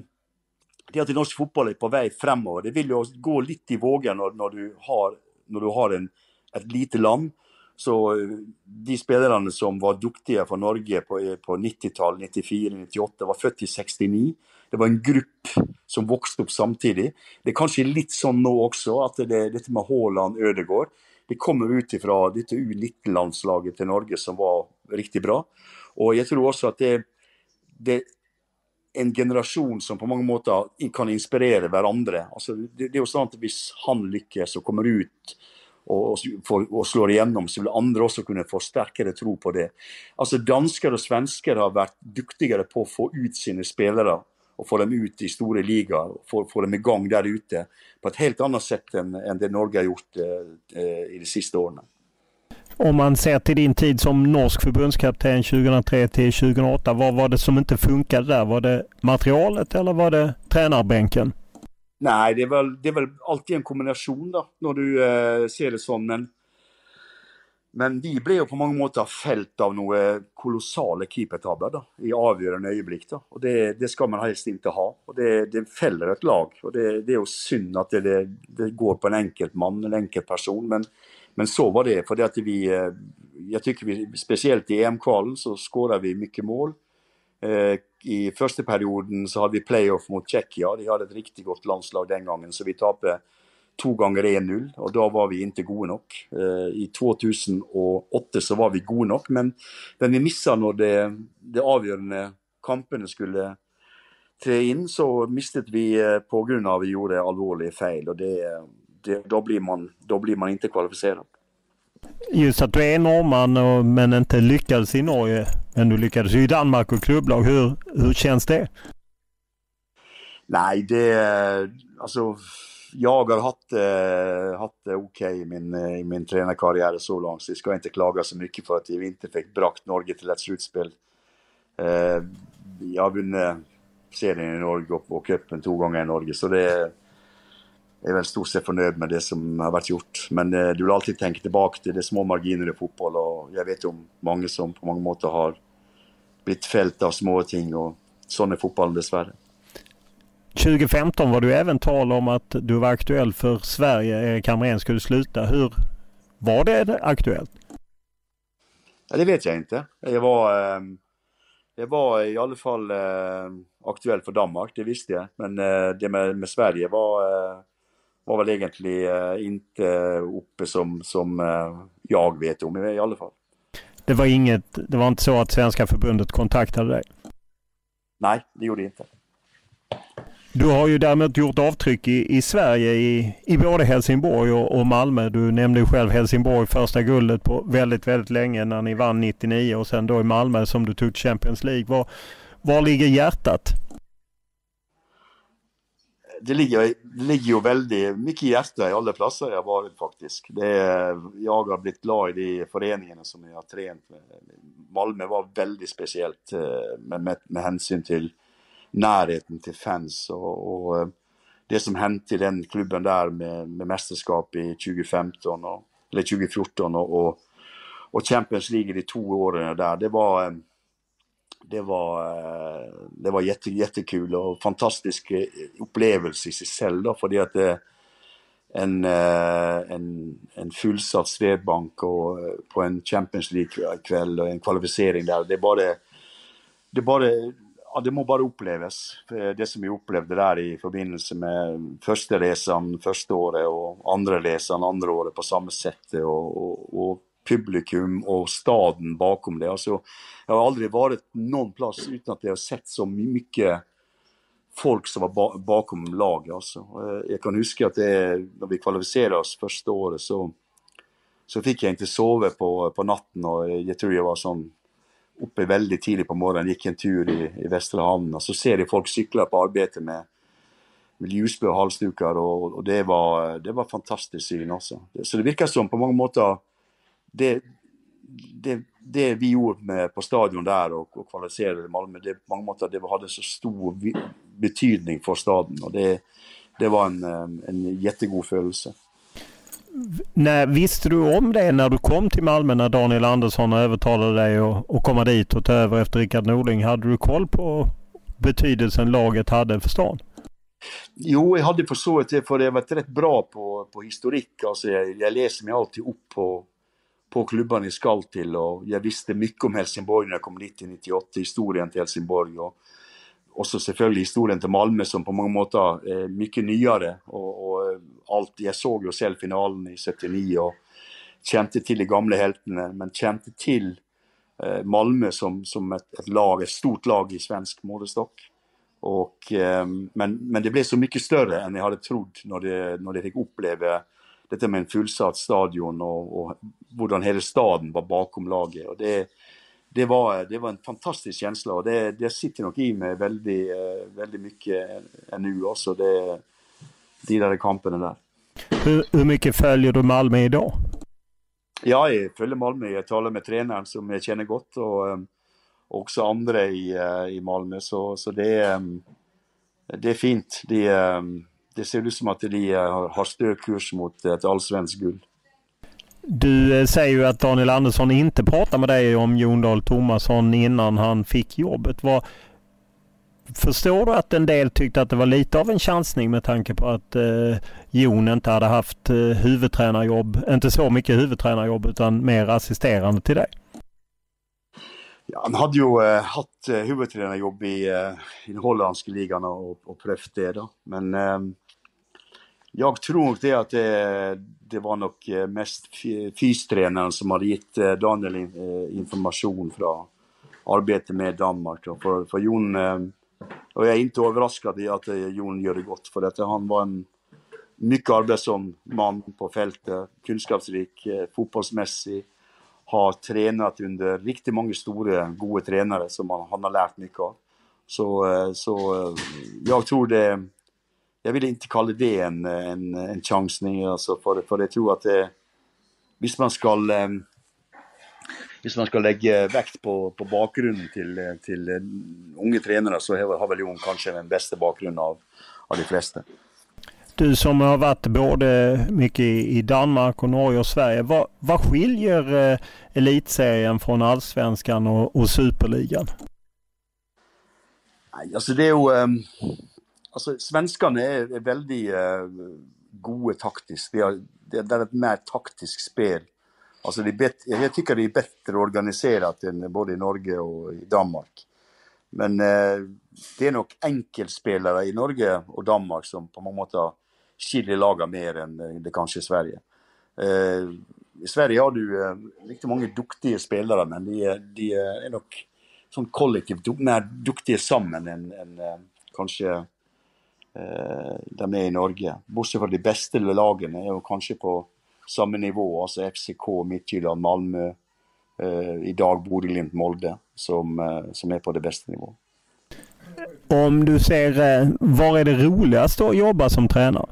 at norsk fotball på vei fremover. Det vil jo gå litt i vågen når du har et lite land. Så de spillerne som var duktige for Norge på 90-tallet, 94, 98, var født i 69. Det var en grupp som vokste opp samtidig. Det kanskje litt sånn nå også, at dette med Haaland, Ødegaard, det kommer ut ifra dette U19-landslaget til Norge som var riktig bra. Og jeg tror også at det en generasjon som på mange måter kan inspirere hverandre. Altså, det jo sånn at hvis han lykkes og kommer ut og slår igjennom, så vil andre også kunne få sterkere tro på det. Altså, dansker og svensker har vært dyktigere på å få ut sine spillere og få dem ut i store ligaer, og få dem i gang der ute på et helt annet sett enn det Norge har gjort i de siste årene. Om man ser till din tid som norsk förbundskapten 2003 till 2008, vad var det som inte funkade där? Var det materialet eller var det tränarbänken? Nej, det är väl alltid en kombination då, när du ser det sånn, men vi ble jo på mange måter felt av noen kolossale keepertabler da, i avgjørende øyeblikk da, og det skal man helst ikke ha, og det feller et lag, og det jo synd at det går på en enkelt mann, en enkelt person, men så var det, for det at jeg tykker vi, spesielt i EM-kvalen, så skåret vi mye mål. I første perioden så hadde vi playoff mot Tsjekkia, de hadde et riktig godt landslag den gangen, så vi tapte 2 ganger 1-0, og da var vi ikke gode nok. I 2008 så var vi gode nok, men vi misset når det avgjørende kampene skulle tre inn, så mistet vi på grunn av vi gjorde alvorlige feil, og då blir man inte kvalificerad. Just att du är norrman men inte lyckades i Norge, men du lyckades i Danmark och klubblag. Hur känns det? Nej, alltså jag har haft det okej i min tränarkarriär så långt, så jag ska inte klaga så mycket för att jag inte fick brakt Norge till ett slutspel. Jag har vunnit serien i Norge och cupen 2 gånger i Norge, så det är väl stort sett fornøyd med det som har vært gjort. Men du vil alltid tenke tilbake til det små marginer i fotball, og jeg vet om mange som på mange måter har blitt felt av små ting, og sånn er fotballen dessverre. 2015 var du även tal om att du var aktuell för Sverige. Erik Hamrén skulle sluta. Hur var det aktuellt? Ja, det vet jag inte. Jag var i alla fall aktuell för Danmark, det visste jag. Men det med Sverige var väl egentligen inte uppe som jag vet om i alla fall. Det var inte så att Svenska förbundet kontaktade dig? Nej, det gjorde det inte. Du har ju därmed gjort avtryck i Sverige i både Helsingborg och Malmö. Du nämnde ju själv Helsingborg, första guldet på väldigt, väldigt länge när ni vann 99, och sen då i Malmö som du tog Champions League. Var ligger hjärtat? Det ligger jo veldig mye i hjertet i alle plasser jeg har vært faktisk. Jeg har blitt glad i de foreningene som jeg har trent med. Malmö var veldig spesielt med hensyn til nærheten til fans, og det som hendte i den klubben der med mesterskap i 2015 eller 2014 og Champions League i de 2 årene der, det var jättekul og fantastisk opplevelse i seg selv da, fordi at en fullsatt Swedbank på en Champions League kveld og en kvalifisering der, det bare Ja, det må bare oppleves. Det som vi opplevde der i forbindelse med første lesen første året og andre lesen andre året på samme settet og publikum og staden bakom det. Altså, jeg har aldri vært noen plass uten at jeg har sett så mye folk som var bakom laget. Altså. Jeg kan huske at når vi kvalifiserer oss første året, så fikk jeg ikke sove på natten, og jeg tror jeg var sånn oppe veldig tidlig på morgenen, gikk en tur i Vestre Havn, og så ser jeg folk sykler på arbeidet med ljusbø og halsduker, og det var fantastisk syn også. Så det virker som på mange måter det vi gjorde på stadion der og kvalifiserer Malmö, det på mange måter det hadde så stor betydning for staden, og det var en jättegod følelse. Visste du om det när du kom till Malmö, när Daniel Andersson övertalade dig att komma dit och ta över efter Rickard Norling? Hade du koll på betydelsen laget hade för stan? Jo, jag hade förstått det, för jag var rätt bra på historik. Alltså jag läser mig alltid upp på klubbarna jag skall till, och jag visste mycket om Helsingborg när jag kom dit i 98, historien till Helsingborg, och också selvfølgelig historien til Malmö som på mange måter mye nyere, og alt, jeg så jo selv finalen i 79 og kjente til de gamle heltene, men kjente til Malmö som et lag, et stort lag i svensk målestokk. Men det ble så mye større enn jeg hadde trodd når jeg fikk oppleve dette med en fullsatt stadion og hvordan hele staden var bakom laget, og det var en fantastisk känsla, och det sitter nog i mig väldigt mycket ännu också, de där kamperna där. Hur mycket följer du Malmö idag? Ja, jag följer Malmö. Jag talar med tränaren som jag känner gott, och också andra i Malmö, så det är fint. Det ser ut som att de har större kurs mot ett allsvensk guld. Du säger ju att Daniel Andersson inte pratade med dig om Jon Dahl Tomasson innan han fick jobbet. Förstår du att en del tyckte att det var lite av en chansning med tanke på att Jon inte hade haft huvudtränarjobb, inte så mycket huvudtränarjobb utan mer assisterande till dig? Ja, han hade ju haft huvudtränarjobb i den holländska ligan och prövat det då. Men jag tror nog det att det var nog mest fystränaren som hade gett Daniel information från arbetet med Danmark. För Jon, och jag är inte överraskad i att Jon gör det gott, för att han var en mycket arbetsom man på fältet, kunskapsrik, fotbollsmässig, har tränat under riktigt många stora goda tränare som han har lärt mycket av. Så jag tror det. Jag vill inte kalla det en chansning, alltså, för jag tror att hvis man ska lägga väkt på bakgrunden till unga tränare, så har väl Jon kanske den bästa bakgrunden av de flesta. Du som har varit både mycket i Danmark och Norge och Sverige, vad skiljer elitserien från allsvenskan och superligan? Alltså det är ju alltså svenskarna är väldigt gode taktiskt. Det är ett mer taktiskt spel. Alltså jag tycker det är bättre organiserat än både i Norge och i Danmark. Men det är nog enkelspelare i Norge och Danmark som på många måter skiljer laga mer än det kanske i Sverige. I Sverige har du riktigt många duktiga spelare, men de är nog som kollektivt mer duktiga samman än kanske de är i Norge. Bortsett från de bästa lagen är ju kanske på samma nivå, alltså FCK, Midtjylland, Malmö, idag Bodø/Glimt, Molde som är på det bästa nivå. Om du ser, var är det roligast att jobba som tränare?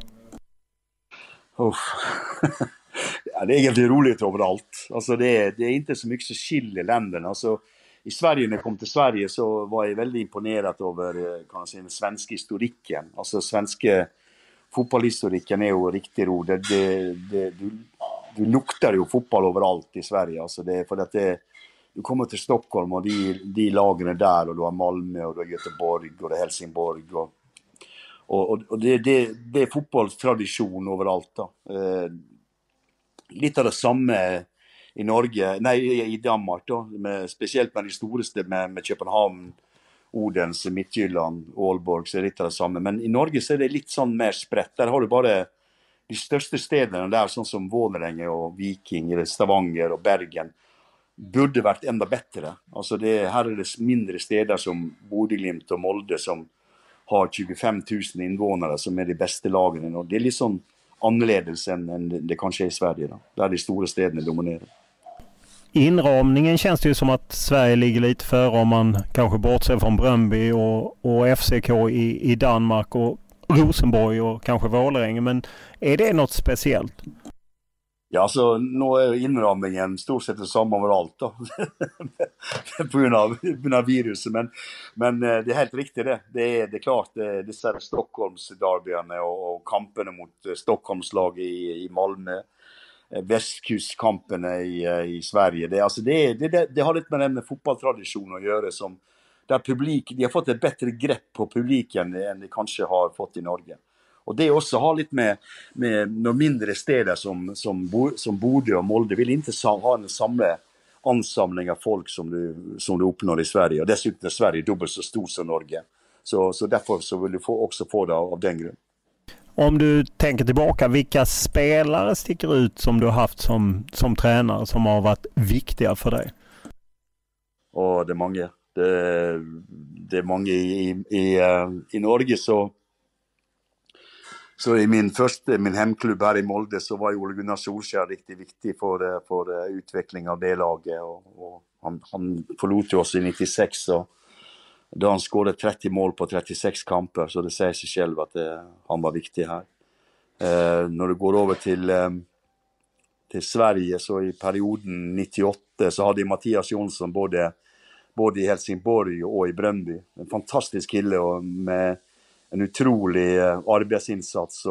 Ja, det är egentligen roligt överallt. Alltså det är inte så mycket som skiljer länderna. Alltså, i Sverige, när jag kom till Sverige, så var jag väldigt imponerad över kan man säga, den svenska historiken. Alltså svenska fotbollshistoriken är ju riktigt rolig. Du luktar ju fotboll överallt i Sverige. Alltså det är för att du kommer till Stockholm och de lagen är där, och du har Malmö och du har Göteborg och du har Helsingborg och det är fotbollstradition överallt då. Lite av det samme i Norge, i Danmark då, speciellt med de storeste med København Odense, Midtjylland, Aalborg, så litt av det samme. Men i Norge så det litt sånn mer spredt. Der har du bare de største stedene der, sånn som Vålerenga og Viking, eller Stavanger og Bergen, burde vært enda bedre. Altså her det mindre steder som Bodø/Glimt og Molde som har 25 000 innvånere som de beste lagene. Og det litt sånn annerledes enn det kanskje i Sverige, da, der de store stedene dominerar. Inramningen känns det ju som att Sverige ligger lite före om man kanske bortser från Brøndby och FCK i Danmark och Rosenborg och kanske Vålerenga. Men är det något speciellt? Ja, så nå jo innrammingen stort sett det samme overalt da, på grunn av viruset, men det helt riktig det. Det er klart, disse Stockholms-derbyene og kampene mot Stockholmslag i Malmö, Vestkustkampene i Sverige, det har litt med den fotballtradisjonen å gjøre, der de har fått et bedre grepp på publiken enn de kanskje har fått i Norge. Og det også har litt med noen mindre steder som Bodø og Molde vil ikke ha en samme ansamling av folk som du oppnår i Sverige. Og dessuten er Sverige dobbelt så stor som Norge. Så derfor så vil du også få det av den grunn. Om du tänker tillbaka, vilka spelare sticker ut som du har haft som tränare som har varit viktiga för dig? Och det är många. Det är många i Norge så i min hemklubb her i Molde så var jo Ole Gunnar Solskjær riktig viktig for utvikling av det laget, og han forlot jo oss i 96, og da han skåret 30 mål på 36 kamper, så det sier seg selv at han var viktig her. Når du går over til Sverige, så i perioden 98 så hadde Mattias Jonsson både i Helsingborg og i Brøndby. En fantastisk kille og med en utrolig arbeidsinnsats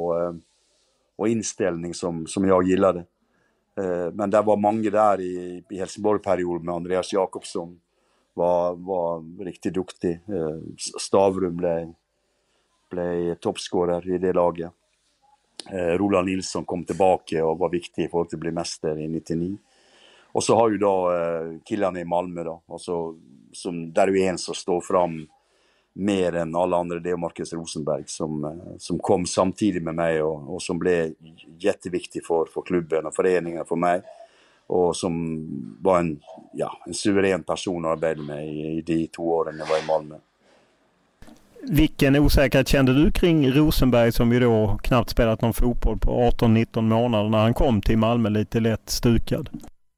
og innstilling som jeg gillade. Men det var mange der i Helsingborg-perioden med Andreas Jakobsson var riktig duktig. Stavrum ble toppskårer i det laget. Roland Nilsson kom tilbake og var viktig i forhold til å bli mester i 99. Og så har jo da killene i Malmö da, altså, der er jo en som står fram mer enn alle andre, det er Marcus Rosenberg som kom samtidig med meg og som ble jätteviktig for klubben og foreningen for meg, og som var en suveren person å arbeide med i de 2 årene jeg var i Malmö. Vilken osäkerhet kände du kring Rosenberg som ju då knappt spelat någon fotboll på 18-19 månader när han kom till Malmö lite lätt stukad?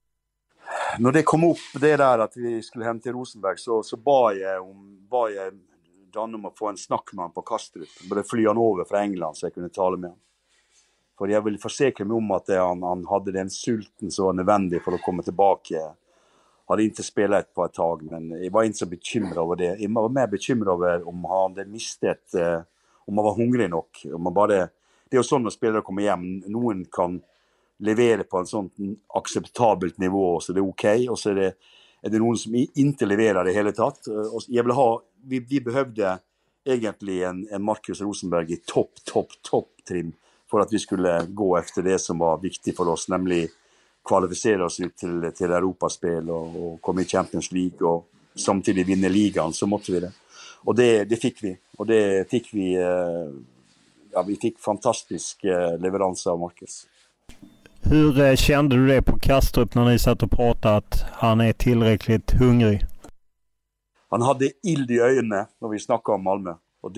Når det kom opp det der at vi skulle hjem til Rosenberg, så ba jeg Dan om å få en snakk med han på Kastrup. Bare fly han over fra England så jeg kunne tale med han. For jeg ville forsikre meg om at han hadde den sulten som var nødvendig for å komme tilbake. Hadde ikke spillet på et tag, men jeg var ikke så bekymret over det. Jeg var mer bekymret over om han hadde mistet, om han var hungrig nok. Det er jo sånn når spillere kommer hjem, noen kan levere på en sånn akseptabelt nivå, så det er ok, og så er det noen som ikke leverer det hele tatt. Jeg vil ha, vi behøvde egentlig en Marcus Rosenberg i topp-trim for at vi skulle gå efter det som var viktig for oss, nemlig kvalifisere oss ut til Europaspill og komme i Champions League og samtidig vinne ligaen, så måtte vi det. Og det fikk vi. Og det fikk vi, vi fikk fantastisk leveranse av Marcus. Hur kände du det på Kastrup när ni satt och pratade att han är tillräckligt hungrig? Han hade ild i ögonen när vi snackade om Malmö. Och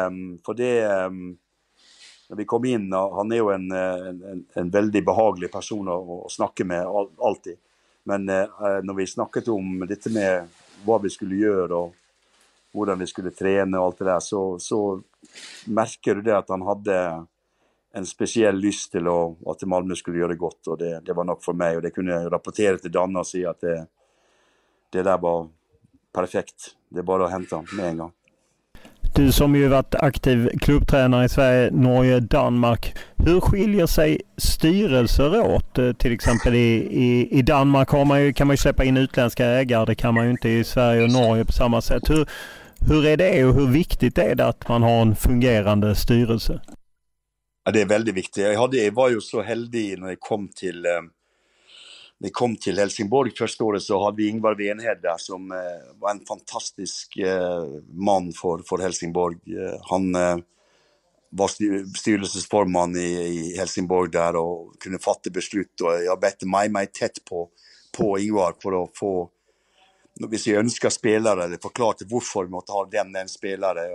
när vi kom in, han är ju en väldigt behaglig person att snacka med alltid. Men när vi snackade om det med vad vi skulle göra och hur vi skulle träna och allt det där, så märker du det att han hade en spesiell lyst til at Malmö skulle gjøre det godt, og det var nok for meg, og det kunne jeg rapportere til Danne og si at det der var perfekt. Det är bara att hämta med en gång. Du som ju varit aktiv klubbtränare i Sverige, Norge, Danmark. Hur skiljer sig styrelser åt? Till exempel i Danmark kan man ju släppa in utländska ägare. Det kan man ju inte i Sverige och Norge på samma sätt. Hur är det och hur viktigt är det att man har en fungerande styrelse? Ja, det är väldigt viktigt. Jag var ju så heldig när jag kom till vi kom til Helsingborg første året, så hadde vi Ingvar Venhed der, som var en fantastisk mann for Helsingborg. Han var styrelsesformann i Helsingborg der, og kunne fatte beslutt, og jeg arbeidet meg tett på Ingvar for å få, hvis vi ønsket spillere, eller forklarte hvorfor vi måtte ha den spillere,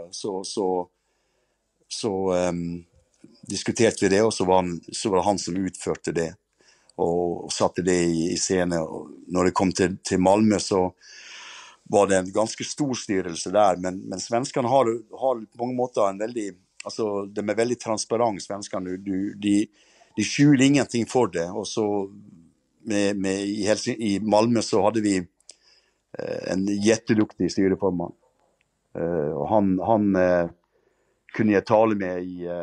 så diskuterte vi det, og så var det han som utførte det, og satte det i scene. Og når det kom til Malmö, så var det en ganske stor styrelse der, men svenskene har på mange måter en veldig, altså de er veldig transparent, svenskene, de skjuler ingenting for det, og så i Malmö så hadde vi en jätteduktig styreformann, og han kunne jeg tale med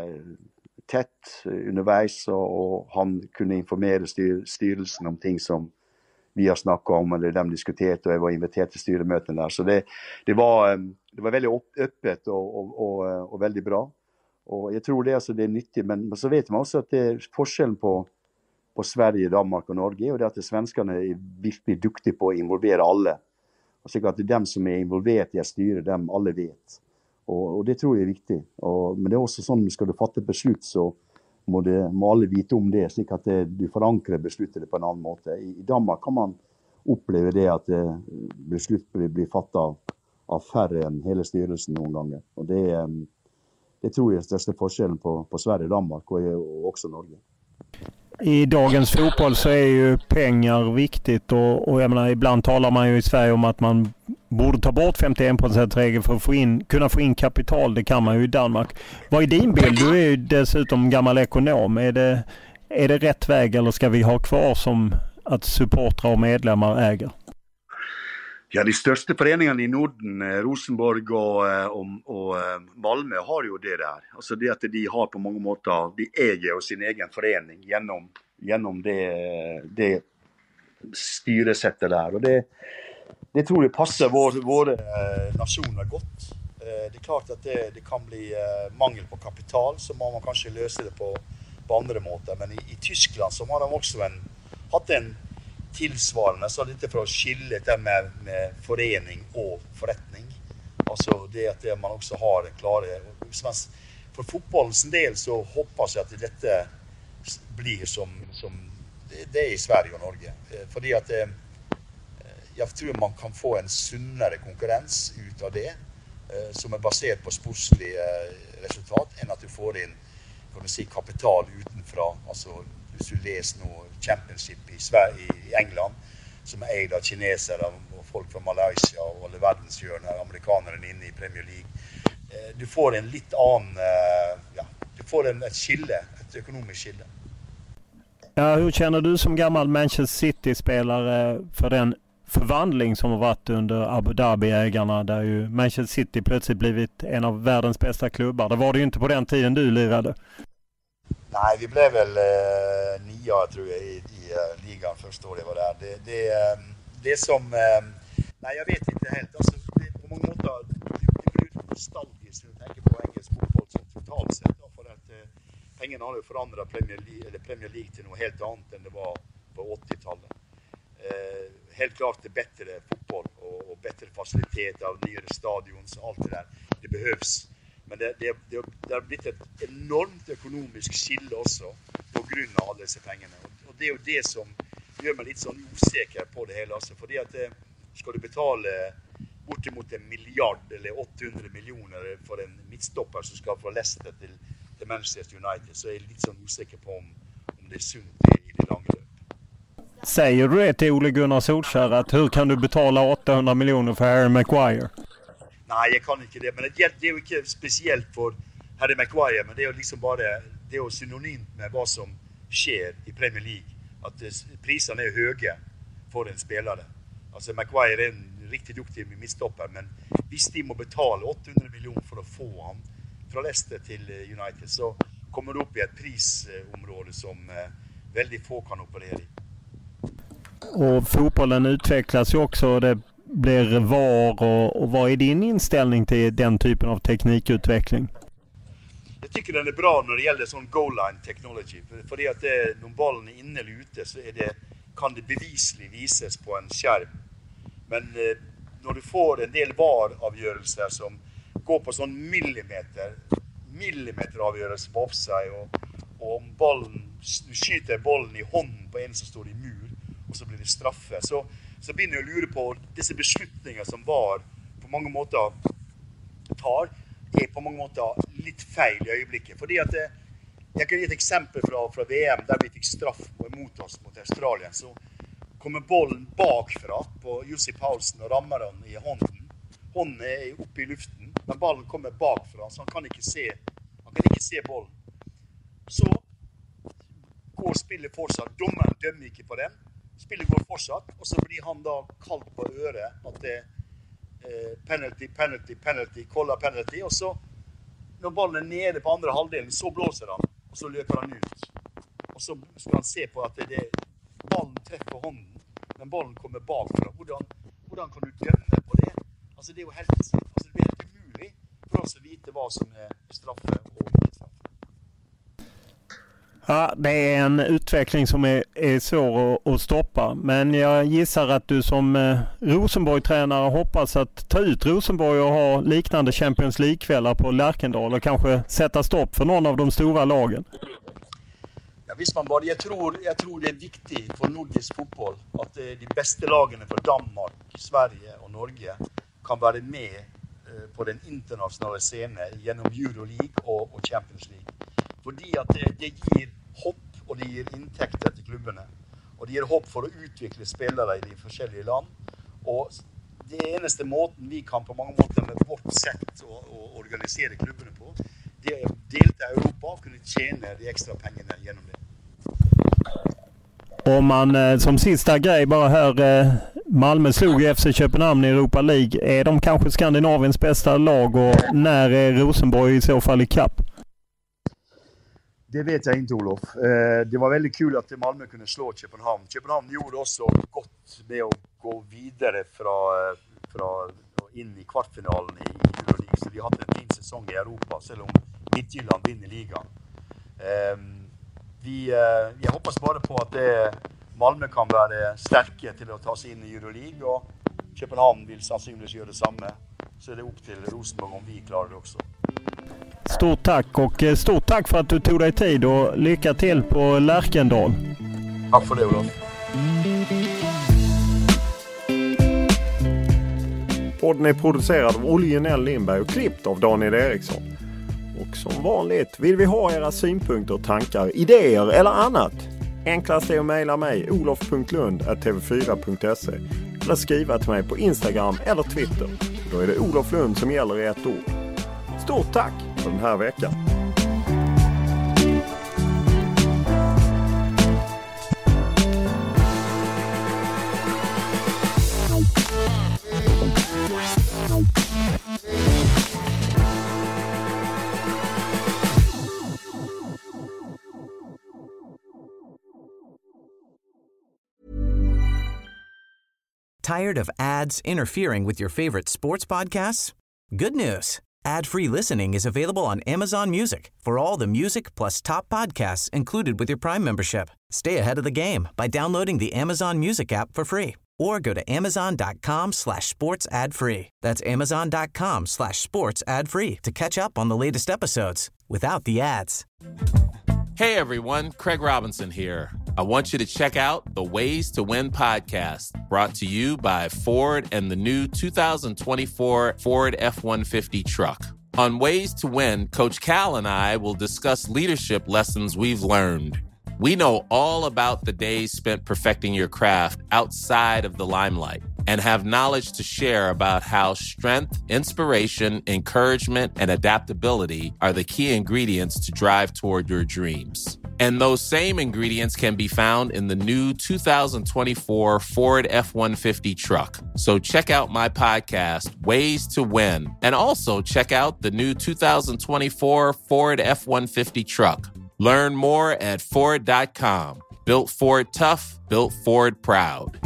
tett underveis, og han kunne informere styrelsen om ting som vi har snakket om, eller de diskuterte, og jeg var invitert til styremøtene der. Så det var veldig øppet og veldig bra. Og jeg tror det er nyttig, men så vet man også at det er forskjellen på Sverige, Danmark og Norge, og det at svenskene er virkelig dyktige på å involvere alle. Og så at det er dem som er involvert i å styre, dem alle vet. Og det tror jeg er viktig. Men det er også sånn, skal du fatte beslutt, så må alle vite om det, slik at du forankrer besluttet på en annen måte. I Danmark kan man oppleve det at beslutt blir fattet av færre enn hele styrelsen noen ganger. Og det tror jeg er største forskjellen på Sverige, Danmark og også Norge. I dagens fotboll så är ju pengar viktigt och jag menar, ibland talar man ju i Sverige om att man borde ta bort 51%-regeln för att kunna få in kapital. Det kan man ju i Danmark. Vad är din bild? Du är ju dessutom gammal ekonom. Är det rätt väg, eller ska vi ha kvar som att supportrar och medlemmar äger? Ja, de største foreningene i Norden, Rosenborg og Malmö, har jo det der. Altså det at de har på mange måter, de eier jo sin egen forening gjennom det styresettet der. Og det tror jeg passer våre nasjoner godt. Det er klart at det kan bli mangel på kapital, så må man kanskje løse det på andre måter. Men i Tyskland så har de også hatt en tilsvarende, så dette for å skille det med forening og forretning. Altså det at man også har en klare, for fotballens del så håper jeg at dette blir som det er i Sverige og Norge. Fordi at jeg tror man kan få en sunnere konkurrens ut av det, som er basert på sportslig resultat, enn at du får inn, kan du si, kapital utenfra. Altså hvis du leser noe Championship i England, som er eid av kinesere og folk fra Malaysia og alle verdenshjørner, amerikanerne inne i Premier League. Du får en litt annen, du får et skille, et økonomisk skille. Ja, hur känner du som gammal Manchester City-spelare för den förvandling som har varit under Abu Dhabi-ägarna, där ju Manchester City plötsligt blivit en av världens bästa klubbar? Det var det ju inte på den tiden du lirade. Nej, vi blev väl 9, tror jag, i ligan första året jag var där. Det som... nej, jag vet inte helt. Alltså, på många måter, det blir nostalgiskt när jag tänker på engelsk fotboll som totalt sett. För att pengarna har ju förändrat Premier League till något helt annat än det var på 80-talet. Helt klart det är bättre fotboll och bättre facilitet av nyare stadions och allt det där. Det behövs. Men det har blivit ett enormt ekonomisk skille også på grunn av alle disse pengene. Og det er jo det som gjør meg litt sånn usikker på det hele også. Fordi at skal du betale bortimot 1 milliard eller 800 millioner for en midtstopper som skal få Leicester til Manchester United, så er jeg litt sånn usikker på om det er sunt i det lange løp. Säger du det till Ole Gunnar Solskjær att hur kan du betala 800 miljoner för Harry Maguire? Nej, jeg kan ikke det, men det er jo ikke spesielt for Harry Maguire, men det er jo liksom bare, det er jo synonymt med hva som skjer i Premier League, at prisene er høye for en spelare. Altså Maguire er en riktig duktig midtstopper, men hvis de må betale 800 millioner for å få han fra Leicester til United, så kommer det opp i et prisområde som veldig få kan operere i. Och fotbollen utvecklas ju också, och det blir VAR, och vad är din inställning till den typen av teknikutveckling? Jeg tycker den er bra når det gjelder sånn goal line technology, fordi at når ballen er inne eller ute, så er det kan det beviselig vises på en skjerm. Men når du får en del VAR-avgjørelser som går på sånn millimeteravgjørelse på offside, og om du skyter bollen i hånden på en som står i mur, og så blir det straffe, så begynner jeg å lure på disse beslutninger som VAR på mange måter tar, på mange måter litt feil i øyeblikket. Fordi at jeg kan gi et eksempel fra VM der vi fikk straff mot oss mot Australien. Så kommer bollen bakfra på Jussi Paulsen og rammer han i hånden. Hånden oppe i luften, men ballen kommer bakfra, så han kan ikke se bollen. Så går spillet fortsatt. Dommeren dømmer ikke på den. Spillet går fortsatt, og så blir han da kalt på øret at det penalty, caller penalty, og så når ballen nede på andre halvdelen, så blåser han, og så løper han ut. Og så skal han se på at ballen treffer hånden, men ballen kommer bakfra. Hvordan kan du dømme på det? Altså det er jo helt umulig for oss å vite hva som straffe og ikke straffe. Ja, det är en utveckling som är svår att stoppa. Men jag gissar att du som Rosenborg-tränare hoppas att ta ut Rosenborg och ha liknande Champions League-kvällar på Lerkendal och kanske sätta stopp för någon av de stora lagen. Ja, visst man bara. Jag tror det är viktigt för nordisk fotboll att de bästa lagen för Danmark, Sverige och Norge kan vara med på den internationella scenen genom Euroleague och Champions League. Fordi at det gir hopp, og det gir inntekter til klubbene. Og det gir hopp for å utvikle spillere i de forskjellige land. Og det eneste måten vi kan på mange måter med vårt sett å organisere klubbene på, det å delta i Europa og kunne tjene de ekstra pengene gjennom det. Om man som sista grej bara här, Malmö slog FC Köpenhamn i Europa League. Är de kanske Skandinaviens bästa lag och när är Rosenborg i så fall i kapp? Det vet jeg ikke, Olof. Det var veldig kul at Malmö kunne slå København. København gjorde også godt med å gå videre fra inn i kvartfinalen i Euroleague. Så de hadde en fin sesong i Europa, selv om Midtjylland vinner ligaen. Jeg håper bare på at Malmö kan være sterke til å ta seg inn i Euroleague, og København vil sannsynligvis gjøre det samme. Så det opp til Rosenborg om vi klarer det også. Stort tack och stort tack för att du tog dig tid och lycka till på Lerkendal. Tack för det, Olof. Podden är producerad av Olle Lindberg och klippt av Daniel Eriksson. Och som vanligt vill vi ha era synpunkter, tankar, idéer eller annat. Enklast är att mejla mig olof.lund@tv4.se eller skriva till mig på Instagram eller Twitter. Då är det Olof Lund som gäller i ett ord. Stort tack för den här veckan. Tired of ads interfering with your favorite sports podcasts? Good news. Ad-free listening is available on Amazon Music for all the music plus top podcasts included with your Prime membership. Stay ahead of the game by downloading the Amazon Music app for free or go to amazon.com/sports ad free. That's amazon.com/sports ad free to catch up on the latest episodes without the ads. Hey everyone, Craig Robinson here. I want you to check out the Ways to Win podcast, brought to you by Ford and the new 2024 Ford F-150 truck. On Ways to Win, Coach Cal and I will discuss leadership lessons we've learned. We know all about the days spent perfecting your craft outside of the limelight and have knowledge to share about how strength, inspiration, encouragement, and adaptability are the key ingredients to drive toward your dreams. And those same ingredients can be found in the new 2024 Ford F-150 truck. So check out my podcast, Ways to Win, and also check out the new 2024 Ford F-150 truck. Learn more at Ford.com. Built Ford tough, built Ford proud.